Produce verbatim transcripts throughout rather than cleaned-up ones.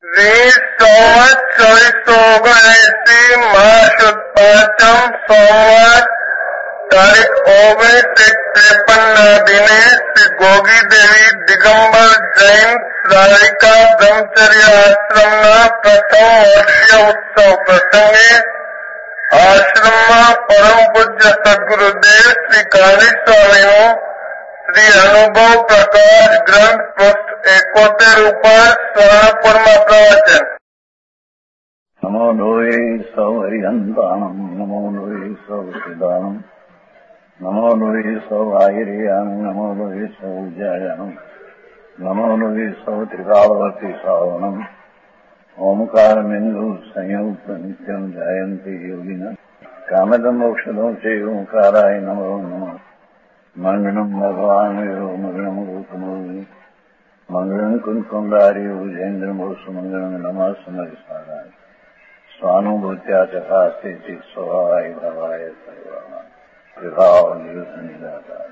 વીસ સંવત ચોવીસો ઓગણએસી માસ પાંચમ સોમવાર તારીખ ઓગણીસ એક ત્રેપન ના દિને શ્રી ગોગી દેવી દિગંબર જૈન શ્રાવિકા બ્રહ્મચર્ય આશ્રમના પ્રથમ વર્ષીય ઉત્સવ પ્રસંગે આશ્રમમાં પરમ પૂજ્ય સદગુરુદેવ શ્રી કાળી સ્વામીનું શ્રી અનુભવ પ્રકાશ ગ્રંથ પૃષ્ઠ એકોતેર ઉપર સ્વર્ણપુરમાં પ્રવચન. નમો લોહે સૌ હરિહંતાણમ, નમો લોહે સૌ સિદ્ધાણમ, નમો લોહે સૌ આહિર્યાન, નમો લોહે સૌ જયાનમ, નમો લોહે સૌ ત્રિકાળવતી સાવનમ. ઓમકાર બિંદુ સંયુક્ત નિત્યમ જયંતી યોગિના કામદમ મોક્ષદમ છે ઓંકારાય નમો નમઃ. મંગળમ ભગવાન મંગળમ ગૌતમોની મંગળમ કુંકુંડારી ઉજેન્દ્રમોષ મંગળમ નમઃ સમરિસારાય સ્વાનુભૂત્યા ચકાસ્તે સ્વભાવાય ભવાય સર્વમાં વિભાવ નિદાતા.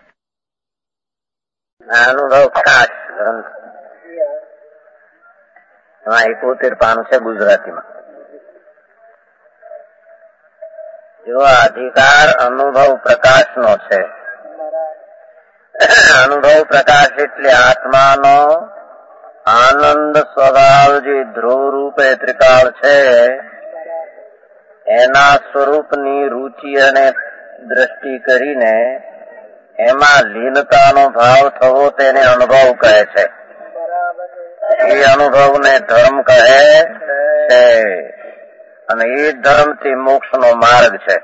અનુભવ પ્રકાશ ગ્રંથ એમાં એકોતેર પાનું છે ગુજરાતીમાં. જો અધિકાર અનુભવ પ્રકાશ નો છે. અનુભવ પ્રકાશ એટલે આત્માનો આનંદ સ્વભાવ જે ધ્રુવ રૂપે ત્રિકાળ છે એના સ્વરૂપની રુચિ અને દ્રષ્ટિ કરીને એમાં લીનતાનો ભાવ થવો તેને અનુભવ કહે છે. એ અનુભવને ધર્મ કહે છે અને એ ધર્મથી મોક્ષનો માર્ગ છે.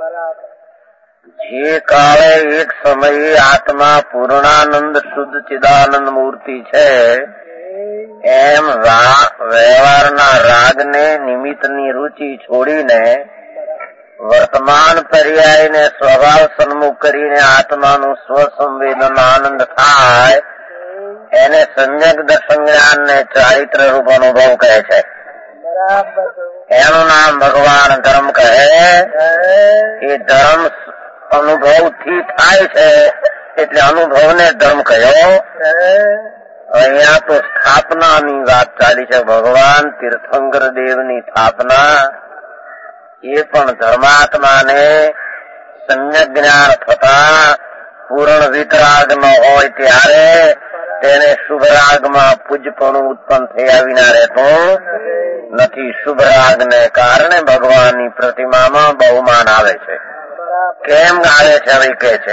જે કાળે એક સમયે આત્મા પૂર્ણાનંદ શુદ્ધ ચિદાનંદ મૂર્તિ છે એમ વ્યવહારના રાગને નિમિત્તની રુચિ છોડીને વર્તમાન પર્યાયને સ્વભાવ સન્મુખ કરીને આત્માનું સ્વસંવેદન આનંદ થાય એને સમ્યક દર્શન જ્ઞાન ને ચારિત્ર રૂપ અનુભવ કહે છે. એનું નામ ભગવાન ધર્મ કહે. એ ધર્મ અનુભવથી થાય છે એટલે અનુભવને ધર્મ કહ્યો. અહીંયા તો સ્થાપનાની વાત ચાલી છે. ભગવાન તીર્થંકર દેવની સ્થાપના એ પણ ધર્માત્માને સમ્યક જ્ઞાન થતા પૂર્ણ વિતરાગ ન હોય ત્યારે તેને શુભ રાગમાં પૂજપણું ઉત્પન્ન થયા વિના રહેતું નથી. શુભ રાગને કારણે ભગવાનની પ્રતિમામાં બહુમાન આવે છે. કેમ આવે છે હવે કે છે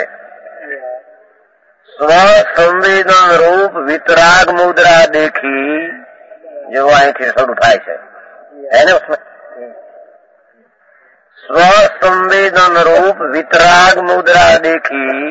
સ્વસંવેદન રૂપ વિતરાગ મુદ્રા દેખી. જો અહીંથી શરૂ થાય છે એને સ્વસંવેદન રૂપ વિતરાગ મુદ્રા દેખી.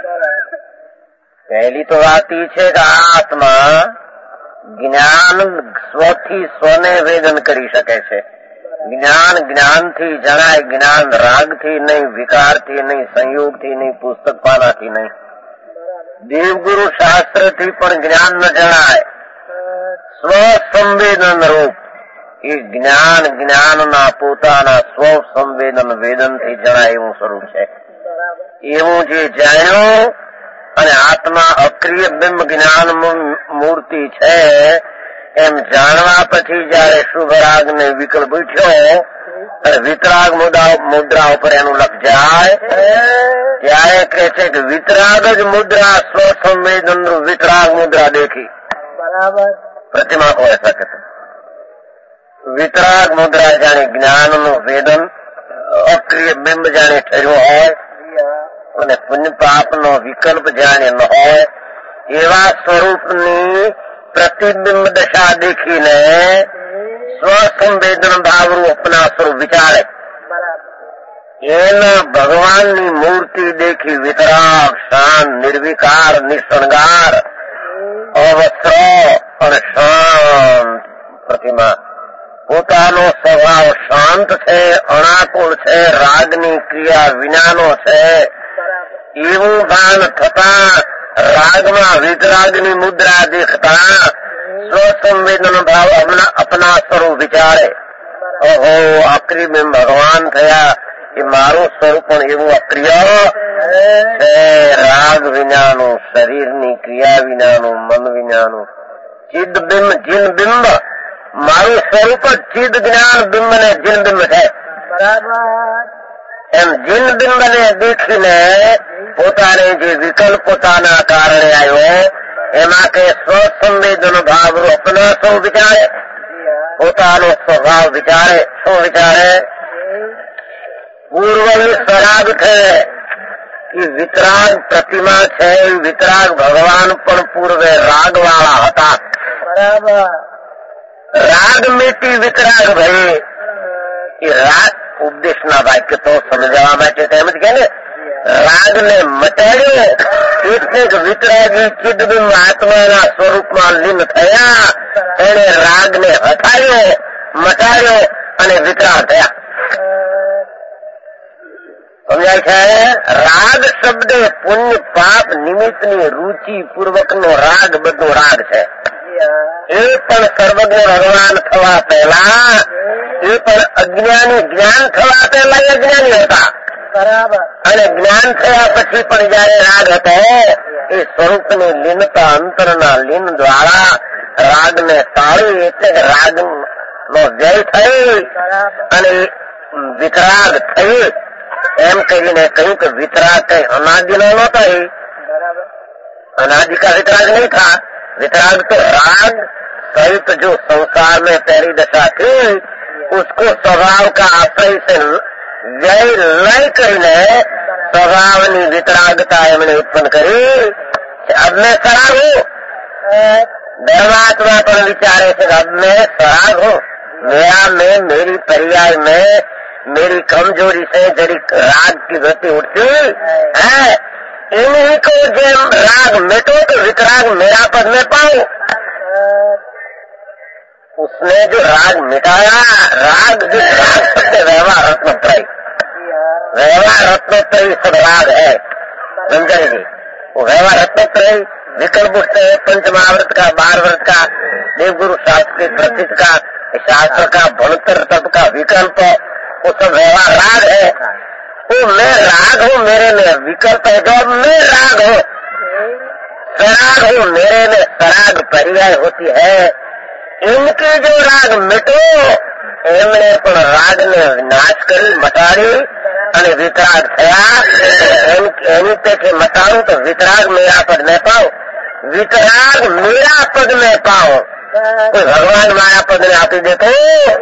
પહેલી તો વાત એ છે કે આ આત્મા જ્ઞાન સ્વથી સ્વને વેદન કરી શકે છે. જ્ઞાન જ્ઞાનથી જણાય. જ્ઞાન રાગથી નહીં, વિકારથી નહીં, સંયોગથી નહીં, પુસ્તક પાનાથી નહીં. દેવગુરુ શાસ્ત્રથી પણ જ્ઞાન ન જણાય. સ્વસંવેદન રૂપ એ જ્ઞાન જ્ઞાનના પોતાના સ્વ સંવેદન વેદનથી જણાય એવું સ્વરૂપ છે. એવું જે જાણ્યું અને આત્મા અક્રિય બિંબ જ્ઞાન મૂર્તિ છે એમ જાણવા પછી જયારે શુભ રાગ ને વિકલ્પ ઉઠ્યો અને વિતરાગ મુદ્રા ઉપર એનું લખ જાય ત્યારે કહે છે કે વિતરાગ જ મુદ્રા સ્વસંવેદન વિતરાગ મુદ્રા દેખી. બરાબર. પ્રતિમા કો એસા કહેતે વિતરાગ મુદ્રા જાણે જ્ઞાનનું વેદન અક્રિય બિંબ જાણે ઠર્યો હોય અને પુણ્ય પાપનો વિકલ્પ જાણે ન હોય એવા સ્વરૂપની પ્રતિબિંબ દશા દેખીને સ્વસંવેદન ભાવરૂપ અપના સ્વરૂપ વિચારે. એના ભગવાનની મૂર્તિ દેખી વિતરાગ શાંત નિર્વિકાર નિશણગાર અવસ્ત્રો અને શાંત પ્રતિમા. પોતાનો સ્વભાવ શાંત છે, અણાકુળ છે, રાગની ક્રિયા વિનાનો છે એવું ભાન થતા રાગમાં વિતરાગની મુદ્રા દેખતા સ્વસંવેદન ભાવ અપના સ્વરૂપ વિચારે. ઓહો અક્રિય ભગવાન થયા એ મારું સ્વરૂપ પણ એવું અક્રિય છે. રાગ વિનાનું, શરીરની ક્રિયા વિનાનું, મન વિનાનું, ચિદ બિંબ જીન બિંબ મારું સ્વરૂપ જ ચિદ જ્ઞાન બિંબ ને જીન બિંબ છે. એમ જીન બિંબને દેખીને પોતાને જે વિકલ્પ પોતાના કારણે આવ્યો એમાં કે સ્વસંવેદન ભાવ અપના સૌ વિચારે, પોતાનો સ્વભાવ વિચારે. શું વિચારે? પૂર્વની સરાગ છે એ વિતરાગ પ્રતિમા છે. એ વિતરાગ ભગવાન પણ પૂર્વે રાગ વાળા હતા. રાગ મીટી વિતરાગ ભાઈ એ રાગ ઉપદેશના વાક્ય તો સમજાવવા માટે તેમ જ કે ને રાગ ને મટાડ્યો એટલે જ વિતરાગી ચિદબિંબ આત્માના સ્વરૂપમાં લીન થયા. એને રાગ ને હટાવ્યો, મટાડ્યો અને વિતરાગ થયા. સમજાય છે? રાગ શબ્દ પુણ્ય પાપ નિમિત્તની રૂચિ પૂર્વકનો રાગ બધો રાગ છે. એ પણ સર્વજ્ઞ ભગવાન થવા પહેલા, એ પણ અજ્ઞાની જ્ઞાન થવા પહેલા અજ્ઞાની હતા. અને જ્ઞાન થયા પછી પણ જયારે રાગ હતો એ સ્વરૂપની લીનતા અંતરના લીન દ્વારા રાગને તાળી એટલે રાગ નો વ્યય થઈ અને વિતરાગ થઈ. એમ કહીને કહ્યું કે વિતરાગ કઈ અનાદિનો નહોતો. अनादि का वितराग नहीं था। वितराग तो राग सहित जो संसार में पहली दशा थी उसको स्वभाव का आश्रय से व्यय लय કરીને સ્વભાવની વિતરાગતા એમણે ઉત્પન્ન કરી। अब मैं सराग हूँ। धर्मात्मा पर विचारे से अब मैं सराग हूँ। मेरा में मेरी पर्याय में मेरी कमजोरी से जड़ी राग की वृत्ति उठती है, इन्हीं को जब राग मिटो तो वितराग मेरा पद में पाऊं। उसने जो राग मिटाया, राग जिस राग सबसे व्यवहार रत्नत्रयी, व्यवहार रत्नत्रयी सब राग है, समझेगी। वो व्यवहार रत्नत्रयी विकल्प से पंचमहाव्रत का, बार व्रत का, देवगुरु शास्त्र के प्रसिद्ध का, शास्त्र का, भणतर तप का विकल्प, वो सब व्यवहार राग है। वो मैं राग हूँ, मेरे में विकल्प है, जो मैं राग हूँ, सराग हूँ, मेरे में सराग पर्याय होती है। इनके जो राग मिटो एमने पण राग ने नाश करी, मटाड़ी અને વિતરાગ થયા। એની પેટે મટાડું તો વિતરાગ મેરા પદ में पाओ, वितराग मेरा पद में पाओ। कोई भगवान माया पद ने आपी दे तो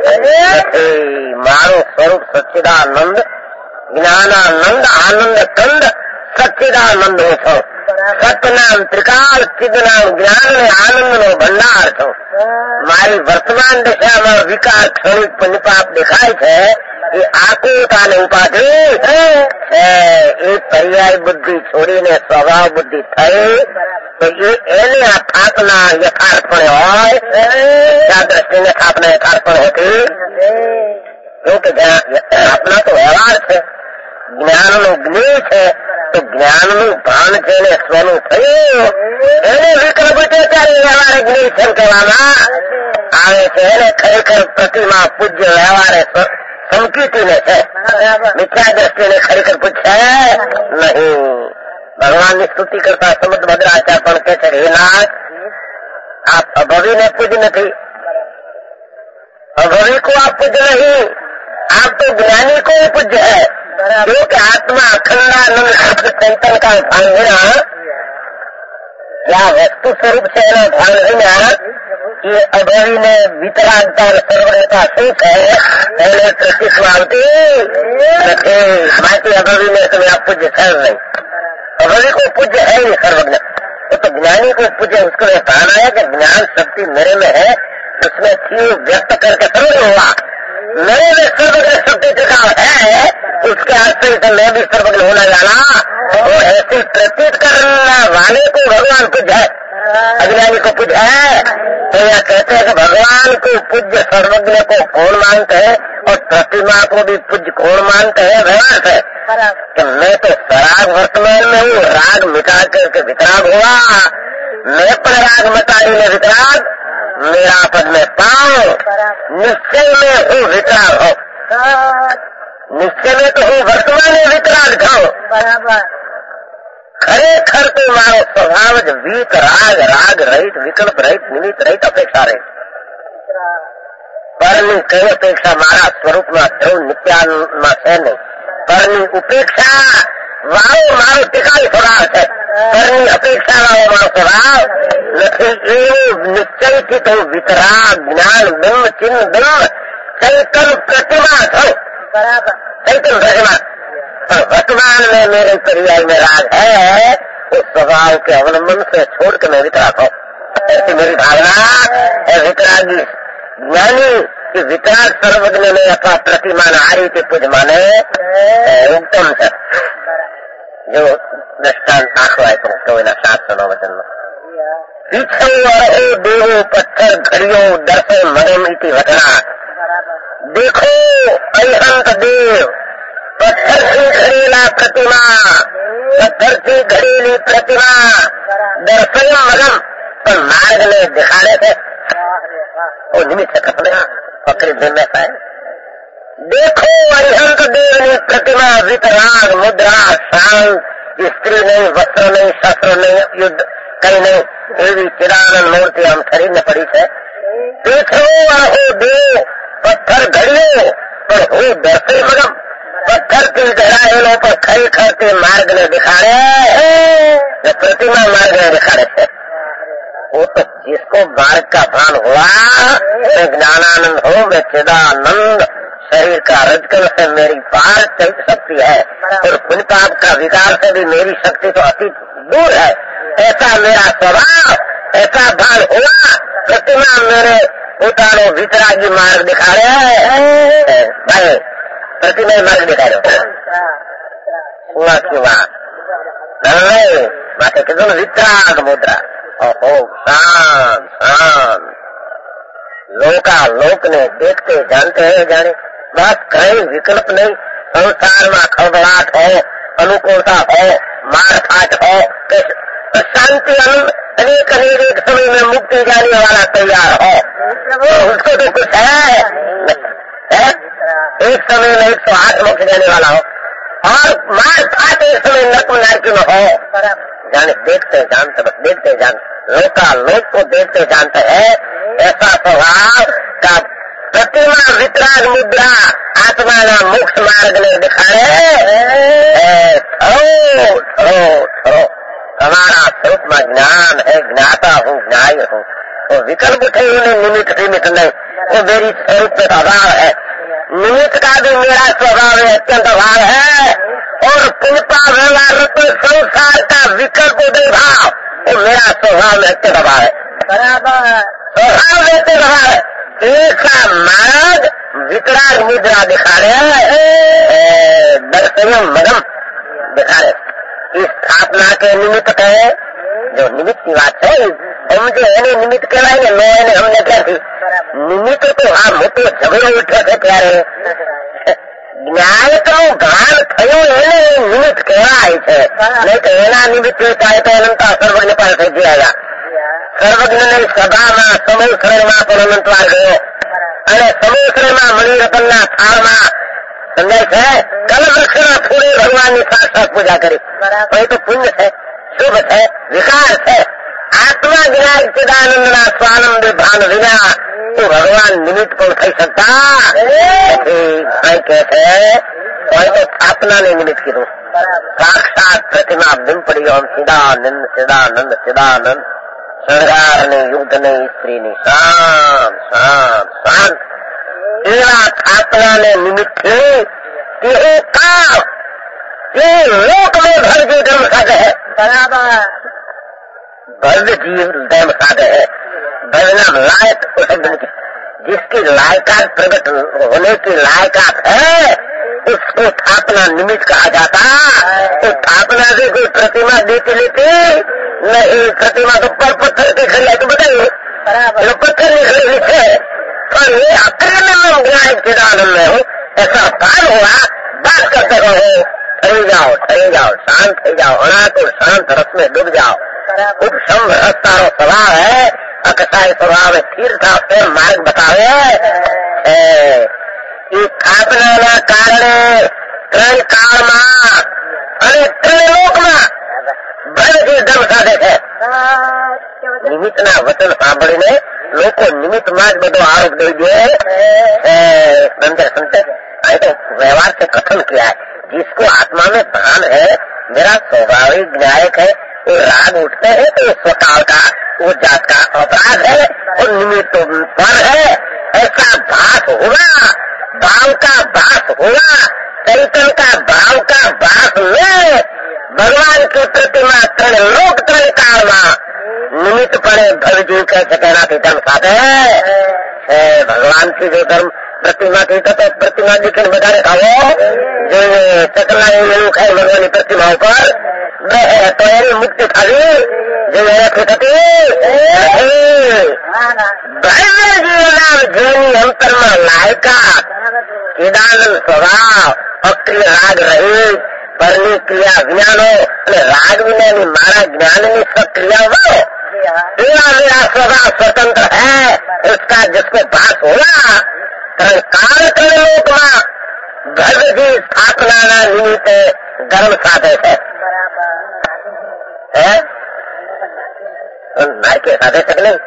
मारो स्वरूप सच्चिदानंद ज्ञानानंद आनंद कंद सच्चिदानंद हूँ छो। सत्य नाम त्रिकाल चिद नाम ज्ञान ने आनंद नो भंडार छो। मारी वर्तमान दिशा में विकार क्षणिक पुण्यपाप दिखाय छे ये आकुलता ने उपाधि है। ये पर्याय बुद्धि छोड़ीने स्वभाव बुद्धि थई तो ये एने स्थापना यथार्थपणे होय। क्या दृष्टि ने स्थापना यथार्थपण होती? क्योंकि स्थापना तो व्यवहार है, ज्ञान नु ज्ञेय है, तो ज्ञान नु भान जेने स्वनु थयुं एने विकल्प त्यारे व्यवहार ज्ञेय છે કહેવામાં આવે છે। એને ખરેખર प्रतिमा पूज्य व्यवहार समकीटी ने है, मिथ्या दृष्टि ने खरेखर पूछे नहीं। भगवान की स्तुति करता समुद्र भद्राचार्य पण के छे हे नाथ आप अभवी ने पूज नहीं, अभवी को आप पूज नहीं, आप तो ज्ञानी को पूज्य है। क्योंकि आत्मा अखंडानंद शुद्ध चैतन्य का भान विना क्या वस्तु स्वरूप से भान विना ये अभवी ने वितरागता सर्वता શું છે એને પ્રતિષ્ઠા આવતી નથી। બાકી અભવી ने તમે आप पूज्य है नहीं, अभवी को पूज्य है नहीं सर्वज्ञ। तो ज्ञानी को पूज्य उसको यह कहना है कि ज्ञान शक्ति मेरे में है, उसमें थी व्यक्त करके सर्वज्ञ हुआ। मेरे में सर्वज्ञ शक्ति टिकाव है, उसके आश्रय से मैं भी सर्वज्ञ होना जाना। वो ऐसे प्रतीत करने वाले को भगवान पूज्य है, अज्ञानी को पूज्य है। तो यह कहते हैं कि भगवान को पूज्य सर्वज्ञ को कौन मानते हैं और प्रतिमा को भी पूज्य कौन मानते हैं? व्यवहार से कि मैं तो सराग वर्तमान में हूँ, राग मिटा करके वितराग हुआ। मैं पर राग मटाई में वितराग मेरा पद में पाओ। निश्चय में हूँ वितराग हो, निश्चय में तो हूँ वर्तमान में वितराग जाओ। खरेखर तो मारो स्वभाव वीत राग, राग रहित, विकल्प रहित, निमित्त रहित, अपेक्षा रहित। પરની કઈ અપેક્ષા મારા સ્વરૂપમાં ધ્રુવ નિત્યાનમાં છે નહીં. પરની ઉપેક્ષા વાળો મારો ટીકાળી સ્વભાવ છે. પરની અપેક્ષા વાળો મારો સ્વભાવ નથી. એવું નિશ્ચયથી તો વિતરાગ જ્ઞાન બિંબ ચિહ્ન બિંબ चैतन प्रतिमा थो बराबर चैतन प्रतिमा और वर्तमान में मेरे पर्याय में राग है. उस स्वभाव के अवलंबन से छोड़ के मैं वितराग हूँ. ऐसी मेरी भावना है. वितरागी ज्ञानी की वितराग सर्वज्ञ ने अथवा प्रतिमान आ रही थी पूज माने उत्तम है जो दृष्टांत दाखवा है तो शास्त्र नो वचन पीछे देवो पत्थर घड़ियों दर्शो मरम इति घटना. देखो अरिहंत देव पत्थर की घड़ेला प्रतिमा पत्थर की घड़ेली प्रतिमा दर्शन मगम पर मार्ग में दिखाने थे वो निमित्त कपड़े पकड़े दिन में पाए. देखो अरिहंत देव ने प्रतिमा वितराग मुद्रा शांत स्त्री नहीं वस्त्र नहीं शस्त्र नहीं युद्ध कहीं नहीं एवी चिदानंद मूर्ति हम खरीद न पड़ी है. देखो अहो देव पत्थर घड़ियों पर हो दर्शे मगम पत्थर की गहराइयों पर खड़ी खड़ते मार्ग ने दिखाड़े जो प्रतिमा मार्ग ने दिखाड़े थे. वो तो जिसको मार्ग का भान हुआ मैं ज्ञानानंद हो मैं चिदानंद शरीर का रजकल से मेरी पार शक्ति है और पुण्य पाप का विकार से भी मेरी शक्ति तो अति दूर है. ऐसा मेरा स्वभाव ऐसा भान हुआ. प्रतिमा मेरे उतारो वितरागी मार्ग दिखा रहे हैं भाई. प्रतिमा मार्ग दिखा रहे हुआ की बात नहीं माते किधर वितराग मुद्रा. ओहो शांत शांत लोका लोक ने देखते जानते हैं जाने बस कहीं विकल्प नहीं. संसार में खड़बड़ाहट हो अनुकूलता हो मार फाट हो शांति आनंद अनेक अनेक एक समय में मुक्ति जाने वाला तैयार हो तो उसको तो कुछ है, है? एक समय में एक सौ आठ मुक्त जाने वाला हो और मार फाट एक समय नर्क नारकी में हो जाने देखते जानते बस देखते जानते लोका लोक को देखते जानते हैं. ऐसा स्वभाव का प्रतिमा वितराग मुद्रा आत्मा ना मोक्ष मार्ग ने दिखाए. ठहरो ठहरो ठहरो हमारा स्वरूप में ज्ञान है ज्ञाता हूँ ज्ञाय हूँ. वो विकल्प थे उन्हें निमित्त निमित्त नहीं वो मेरी स्वरूप में अभाव है. निमित्त का भी मेरा स्वभाव है अत्यंत अभाव है और पुण्यपा व्यवहार संसार का विकल्प उदय भाव वो मेरा स्वभाव में अत्यंत अभाव है. बराबर स्वभाव में अत्यंत अभाव है. ऐसा मार्ग वितराग मुद्रा दिखा रहे हैं दर्शन मगम दिखा रहे. इस स्थापना के निमित्त है जो निमित्त की बात है हम जो है निमित्त कहवाएंगे नो है हमने क्या थी निमित्त तो हाँ मोटे झगड़े उठे थे प्यारे. न्याय तो गान थयो એને નિમિત્ત કહેવાય છે નહીં તો એના નિમિત્ત થાય તો અનંત સર્વજ્ઞ પાસે થઈ જાય. સર્વજ્ઞની સભામાં સમૂહ શ્રેણીમાં પણ અનંતવાર ગયો અને સમૂહ શ્રેણીમાં મણિરત્નના થાળમાં સમજાય છે કલ વૃક્ષના ફૂલે ભગવાનની સાક્ષાત પૂજા કરી. એ તો પુણ્ય છે શુભ છે વિકાર છે. આત્મા જ્ઞાન ચિદાનંદના સ્વાનંદ ભાન વિના तो भगवान निमित्त को થઈ सकता કે છે कोई तो स्थापना ने निमित्त की साक्षात प्रतिमा बिंब पड़ी ओम चिदानंद चिदानंद चिदानंद श्रृंगार ने युद्ध ने स्त्री ने शांत शांत शांत एवा स्थापना ने निमित्त थी कि काम ये लोक में भर जी धर्म साधे है. बराबर भव्य जीव धर्म साधे है. परिणाम लायक जिसकी लायकात प्रकट होने की लायकात है उसको स्थापना निमित्त कहा जाता. तो स्थापना से कोई प्रतिमा देती लेती नहीं. प्रतिमा तो पर पत्थर की खड़ी है तो बताइए जो पत्थर नहीं खड़ी है पर ये अक्रिय ज्ञान चिदानंद में हो ऐसा भान हुआ बात करते रहो. ठहरी जाओ ठहरी जाओ शांत हो जाओ अनाकुल शांत रस में डूब जाओ. उपशम रस्तारो स्वभाव है अकसाई स्वभाव स्थिर था फिर मार्ग बतावे. स्थापना कारणने त्रण काल में त्रण लोक में ભયથી ધર્મ સાધે છે. નિમિત્તના વચન સાંભળીને લોકો નિમિત્તમાં જ બધો આરોપ દઈ દે अंदर सुनते तो व्यवहार से कथन किया है जिसको आत्मा में भान है मेरा स्वाभाविक न्यायिक है वो राग उठते हैं तो स्वकाल का वो जात का अपराध है और निमित्त पर है ऐसा भास होगा भाव का भास होगा चैतन्य का भाव का भास में भगवान की प्रतिमा त्रण लोक त्रण काल में निमित्त पड़े भव जीव कैसे कहना थी धर्म साधे है भगवान की जो धर्म प्रतिमा थी तो प्रतिमा दिखे बता था वो जो चकला है भगवान की प्रतिमाओं पर तो एनी मुक्ति खाली जो थी भव्य जीवनाम જેની અંતરમાં લાયકાત કેદાનંદ સ્વભાવ અક્રિય રાગ રહિત પરની ક્રિયા વિનાનો અને રાગ વિનાની મારા જ્ઞાનની સક્રિયાઓ તેવા मेरा स्वभाव स्वतंत्र है उसका जिसको भास होगा काल लोक में धर्म की स्थापना निमित्त धर्म साधे है के साधे तक नहीं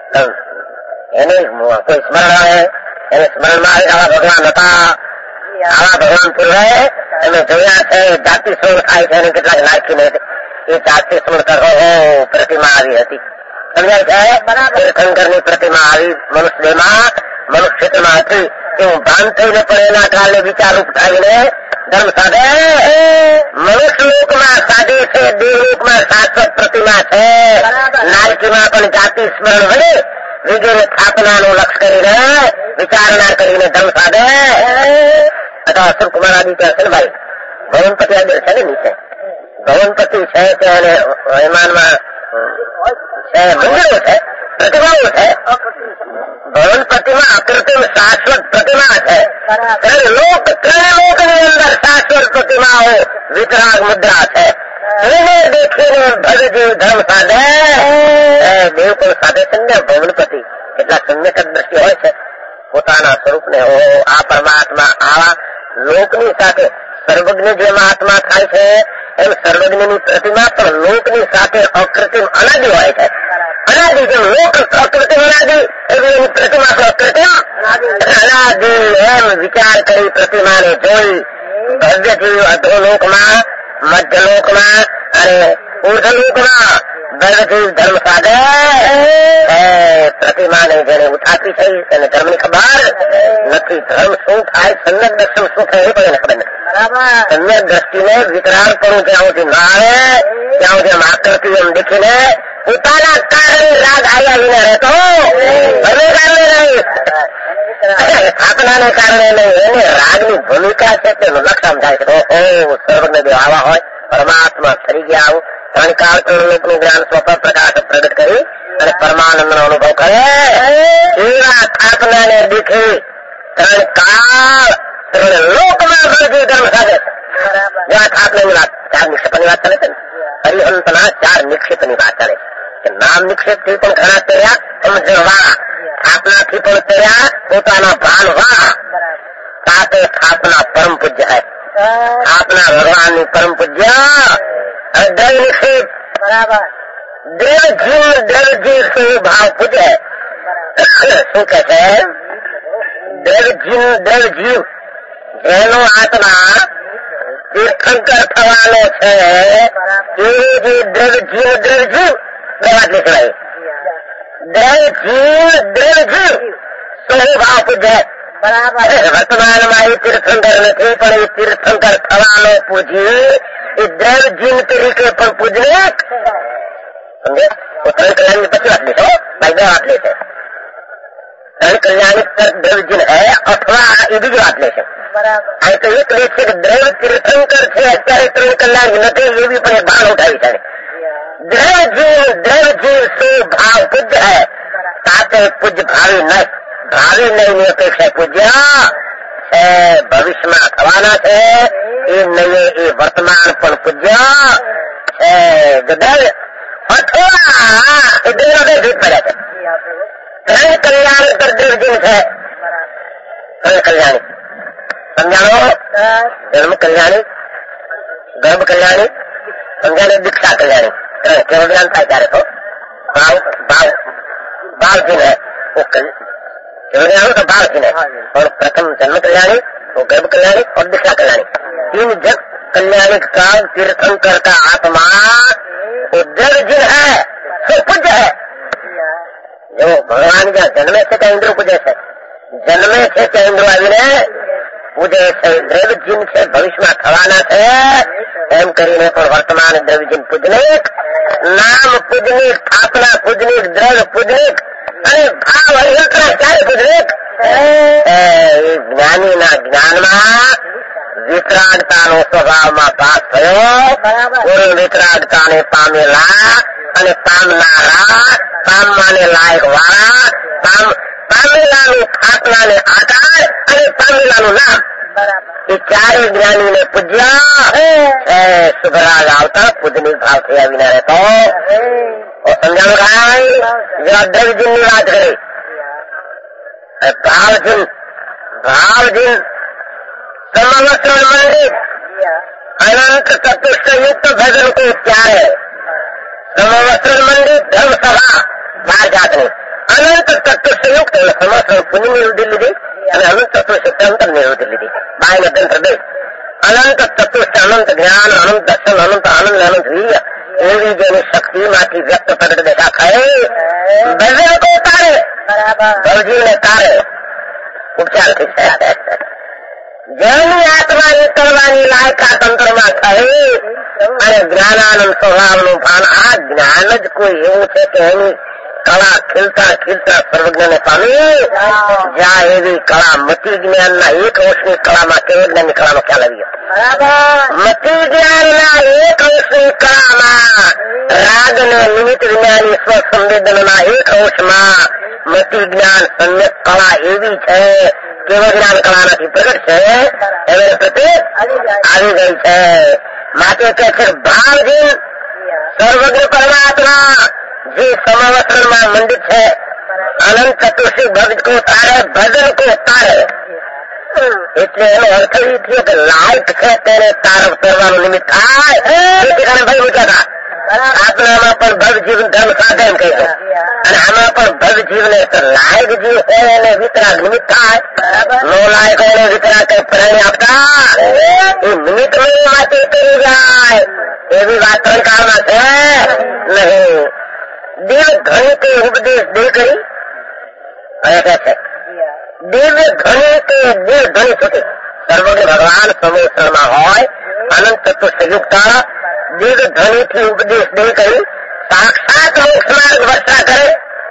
એને કોઈ સ્મરણ આવે એને સ્મરણમાં આવે આવા ભગવાન હતા આવા ભગવાન પૂર્વે અમે જોયા છે જાતિ સ્મરણ થાય છે અને કેટલાક નાખીને એ જાતિ સ્મરણ કરો પ્રતિમા આવી હતી સમજાય છે તીર્થંકરની प्रतिमा આવી મનુષ્યમાં મનુષ્ય ક્ષેત્રમાં હતી એવું ભાન થઈને પણ એના કારણે વિચાર ઉપટાવીને ધર્મ સાધે મનુષ્ય લોકમાં સાધી છે દેવલોકમાં શાશ્વત प्रतिमा છે નારકીમાં પણ જાતિ સ્મરણ વડે વિજય સ્થાપનાનું લક્ષ્ય કરીને વિચારણા કરીને ધર્મ સાધે અથવા અસુર કુમાર આદિ ત્યાં છે ને ભાઈ ભવનપતિ આદિ છે ને નીચે ભવનપતિ છે ત્યાં વિમાનમાં છે મંદિરો છે પ્રતિમાઓ છે ભવનપતિમાં અકૃત્રિમ શાશ્વત प्रतिमा છે લોક ત્રણ લોકની અંદર શાશ્વત प्रतिमाઓ વિતરાગ મુદ્રા છે એને દેખીને ભગજી ધર્મ સાધે દેવ પણ સાધે છે ને ભવનપતિ એટલા સમ્યક દ્રષ્ટિ હોય છે પોતાના સ્વરૂપને આ પરમાત્મા આવા લોકની સાથે સર્વજ્ઞ જે મહાત્મા થાય છે એમ સર્વજ્ઞની પ્રતિમા પણ લોકની સાથે અકૃત્રિમ અનાદિ હોય છે અનાદિ જેમ લોક અકૃત્રિમ અનાદિ એવી એની પ્રતિમા તો અકૃત્રિમ અનાદિ એમ વિચાર કરી પ્રતિમાને જોઈ ભવ્ય જીવ અધોલોકમાં મધ્યલોકમાં અને ઉર્ધલોકમાં ભવ્યજીવ ધર્મ સાધે પ્રતિમાને જેને ઉઠાવી છે તેને ધર્મની ખબર નથી ધર્મ શું થાય સમ્યક દર્શન શું થાય એ પણ એને ખબર નથી સમ્યક દ્રષ્ટિને વિતરાગપણું જ્યાં સુધી ના આવે ત્યાં સુધી આમ આકૃતિ એમ દેખીને પોતાના કારણે રાગ આવ્યા વિના રહેતો હવે કારણે નહીં સ્થાપનાને કારણે નહીં એને રાગની ભૂમિકા છે તેનું લક્ષણ થાય છે ઓહો સર્વજ્ઞ દેવ આવા હોય પરમાત્મા ફરી ગયા આવું ત્રણ કાળ ત્રણ લોકનું જ્ઞાન સ્વપ્ન પ્રકાશ પ્રગટ કરી અને પરમાનંદનો અનુભવ કરે એવા સ્થાપનાને દીખી ત્રણ કાળ ત્રણ લોકમાં ભરજી ધર્મ સાધે જેવા સ્થાપનાની વાત ચાર નિક્ષેપની વાત ચાલે છે ને હરિહંતના ચાર નિક્ષેપની વાત ચાલે છે નામ નિક્ષેપથી પણ ઘણા તેર્યા સમજણ વાળા સ્થાપનાથી પણ તેર્યા પોતાના ભાન વાળા સાથે સ્થાપના પરમ પૂજ્ય है સ્થાપના ભગવાનની પરમ પૂજ્ય દેવ નિક્ષેપ બરાબર દેવ જીવ દેવ જીવ શું ભાવ પૂજ્ય શું કે છે દેવ જીવ દેવ જીવ જેનો આત્મા તીર્થંકર થવાનો છે એ જે દેવ જીવ દેવ જીવ બે વાત નીકળાય દેવ જીવ દેવ જીવ શું ભાવ પૂજ્ય બરાબર વર્તમાનમાં એ તીર્થંકર નથી પણ એ તીર્થંકર થવાનો પૂજી એ દેવ જીવ તરીકે પણ પૂજનીક સમજે ત્રણ કલ્યાણની પછી વાત લેશો ભાઈ બે વાત લેશે ત્રણ કલ્યાણિક દેવજીન હે અથવા એ બીજી વાત લેશે અહીં તો એક લે છે કે દેવ તીર્થંકર છે અત્યારે ત્રણ કલ્યાણ નથી એવી પણ એ બાણ ઉઠાવી છે દેવજીવ દેવજીવ શું ભાવ પૂજ્ય હે સાથે પૂજ્ય ભાવી નહીં ભાવિ નહીની અપેક્ષા પૂજ્ય છે ભવિષ્યમાં થવાના છે એ નહીં એ વર્તમાન પણ પૂજ્ય છે ગદલ અથવા એ બે વગર ભેદ પડ્યા છે ત્રણ કલ્યાણી પર દેવજીવ છે ત્રણ કલ્યાણી સમજાણો ધર્મ કલ્યાણી ગર્ભ કલ્યાણી સમજાણી દીક્ષા કલ્યાણી કેવું જ્ઞાન થાય ત્યારે તો ભાવ ભાવ ભાવજીને वो कल्याणी तो भाव चिन्ह है, और प्रथम जन्म कल्याणी, वो गर्भ कल्याणी और दिशा कल्याणी, तीन जग कल्याणी का तीर्थंकर का आत्मा वो जग जिन है सो पूज्य है। जो भगवान जहाँ जन्मे से क्या इंद्र पूजे से, जन्मे से क्या इंद्र आવીને પૂજે છે, દ્રવ્યજીન છે ભવિષ્યમાં થવાના છે એમ કરીને પણ વર્તમાન દ્રવ્યજીન પૂજનિક, નામ પૂજનિક, સ્થાપના પૂજનિક, દ્રવ્ય પૂજનિક અને ભાવ અહિંસા ક્યારે પૂજનિક? જ્ઞાનીના જ્ઞાનમાં વિતરાગતાનો સ્વભાવમાં ભાસ થયો, પૂર્ણ વિતરાગતાને પામેલા અને પામનારા, પામવાને લાયક વાળા, પામ પામેલાનું સ્થાપનાને આકાર અને પામેલાનું નામ, એ ચારે જ્ઞાનીને પૂજ્યા શુભરાગ આવતા પૂજનિક ભાવથી આવીને રહેતો। સમજાણું કાંઈ? જેવા દ્રવ્યજીનની વાત કરી, ભાવજીન ભાવજીન સમવસ્ત્ર મંડિત અનંત ચતુષ્ટયુક્ત ભજન को ત્યારે સમવસ્ત્ર મંડિત ધર્મસભા બાર જાતની અનંત તત્વસંયુક્ત સમસ્ત પુણ્ય નિવૃત્તિ લીધી અને અનંત તત્વશક્તિ અંતર નિવૃત્તિ લીધી, બાય ગ્રંથ બે અનંત તત્વસ્થ અનંત જ્ઞાન, અનંત દર્શન, અનંત આનંદ, અનંત વીર્ય એવી જેની શક્તિમાંથી વ્યક્ત પ્રગટ દેખા ખાય ભજન કો તારે, ભવજીને તારે ઉપચારથી છે। જેની આત્મા નીકળવાની લાયકા તંત્રમાં થઈ અને જ્ઞાનાનંદ સ્વભાવનું ભાન, આ જ્ઞાન જ કોઈ એવું છે કે એની કળા ખીલતા ખીલતા સર્વજ્ઞને પામી જ્યાં એવી કળા મતિ જ્ઞાનના એક અંશની કળામાં કેવળ જ્ઞાનની કળાનો ખ્યાલ આવી ગયો। મતિ જ્ઞાનના એક અંશની કળામાં રાગને નિમિત્ત જ્ઞાની સ્વસંવેદનના એક અંશમાં મતિ જ્ઞાન સમ્યક કળા એવી છે, કેવળ જ્ઞાન કળા નથી પ્રગટ છે એને પ્રત્યે આવી ગઈ છે। માટે કે છે ભાવજીન સર્વજ્ઞ પરમાત્મા જે સમવસ્ત્રમાં મંડિત છે, અનંત ચતુર્થી ભગત કો તારે, ભજન કો તારે, એટલે એનો અર્થ એ થયો કે લાયક છે તેને તારક કરવાનું નિમિત્ત થાય। એ કારણે ભાઈ મૂક્યા હતા આપણામાં પણ ભગ જીવ ધર્મ સાધે એમ કહીશું, અને આમાં પણ ભગ જીવને લાયક જીવ હોય એને વિતરાગ નિમિત્ત થાય, નો લાયક હોય એને વિતરાગ કઈ પ્રાણી આપતા એ નિમિત્ત માટે કરી જાય એવી વાત ત્રણ કાળમાં છે નહીં। દિવ્ય ધ્વનિ કે ઉપદેશ દે કરી દિવ્ય ધ્વનિ કે દિવ્ય ધ્વનિ છૂટી સર્વજ્ઞ ભગવાન સમોસરમાં હોય, અનંત તત્વ સંયુક્ત દિવ્ય ધ્વનિ થી ઉપદેશ દે કરી સાક્ષાત મોક્ષ માર્ગ વર્ષા કરે,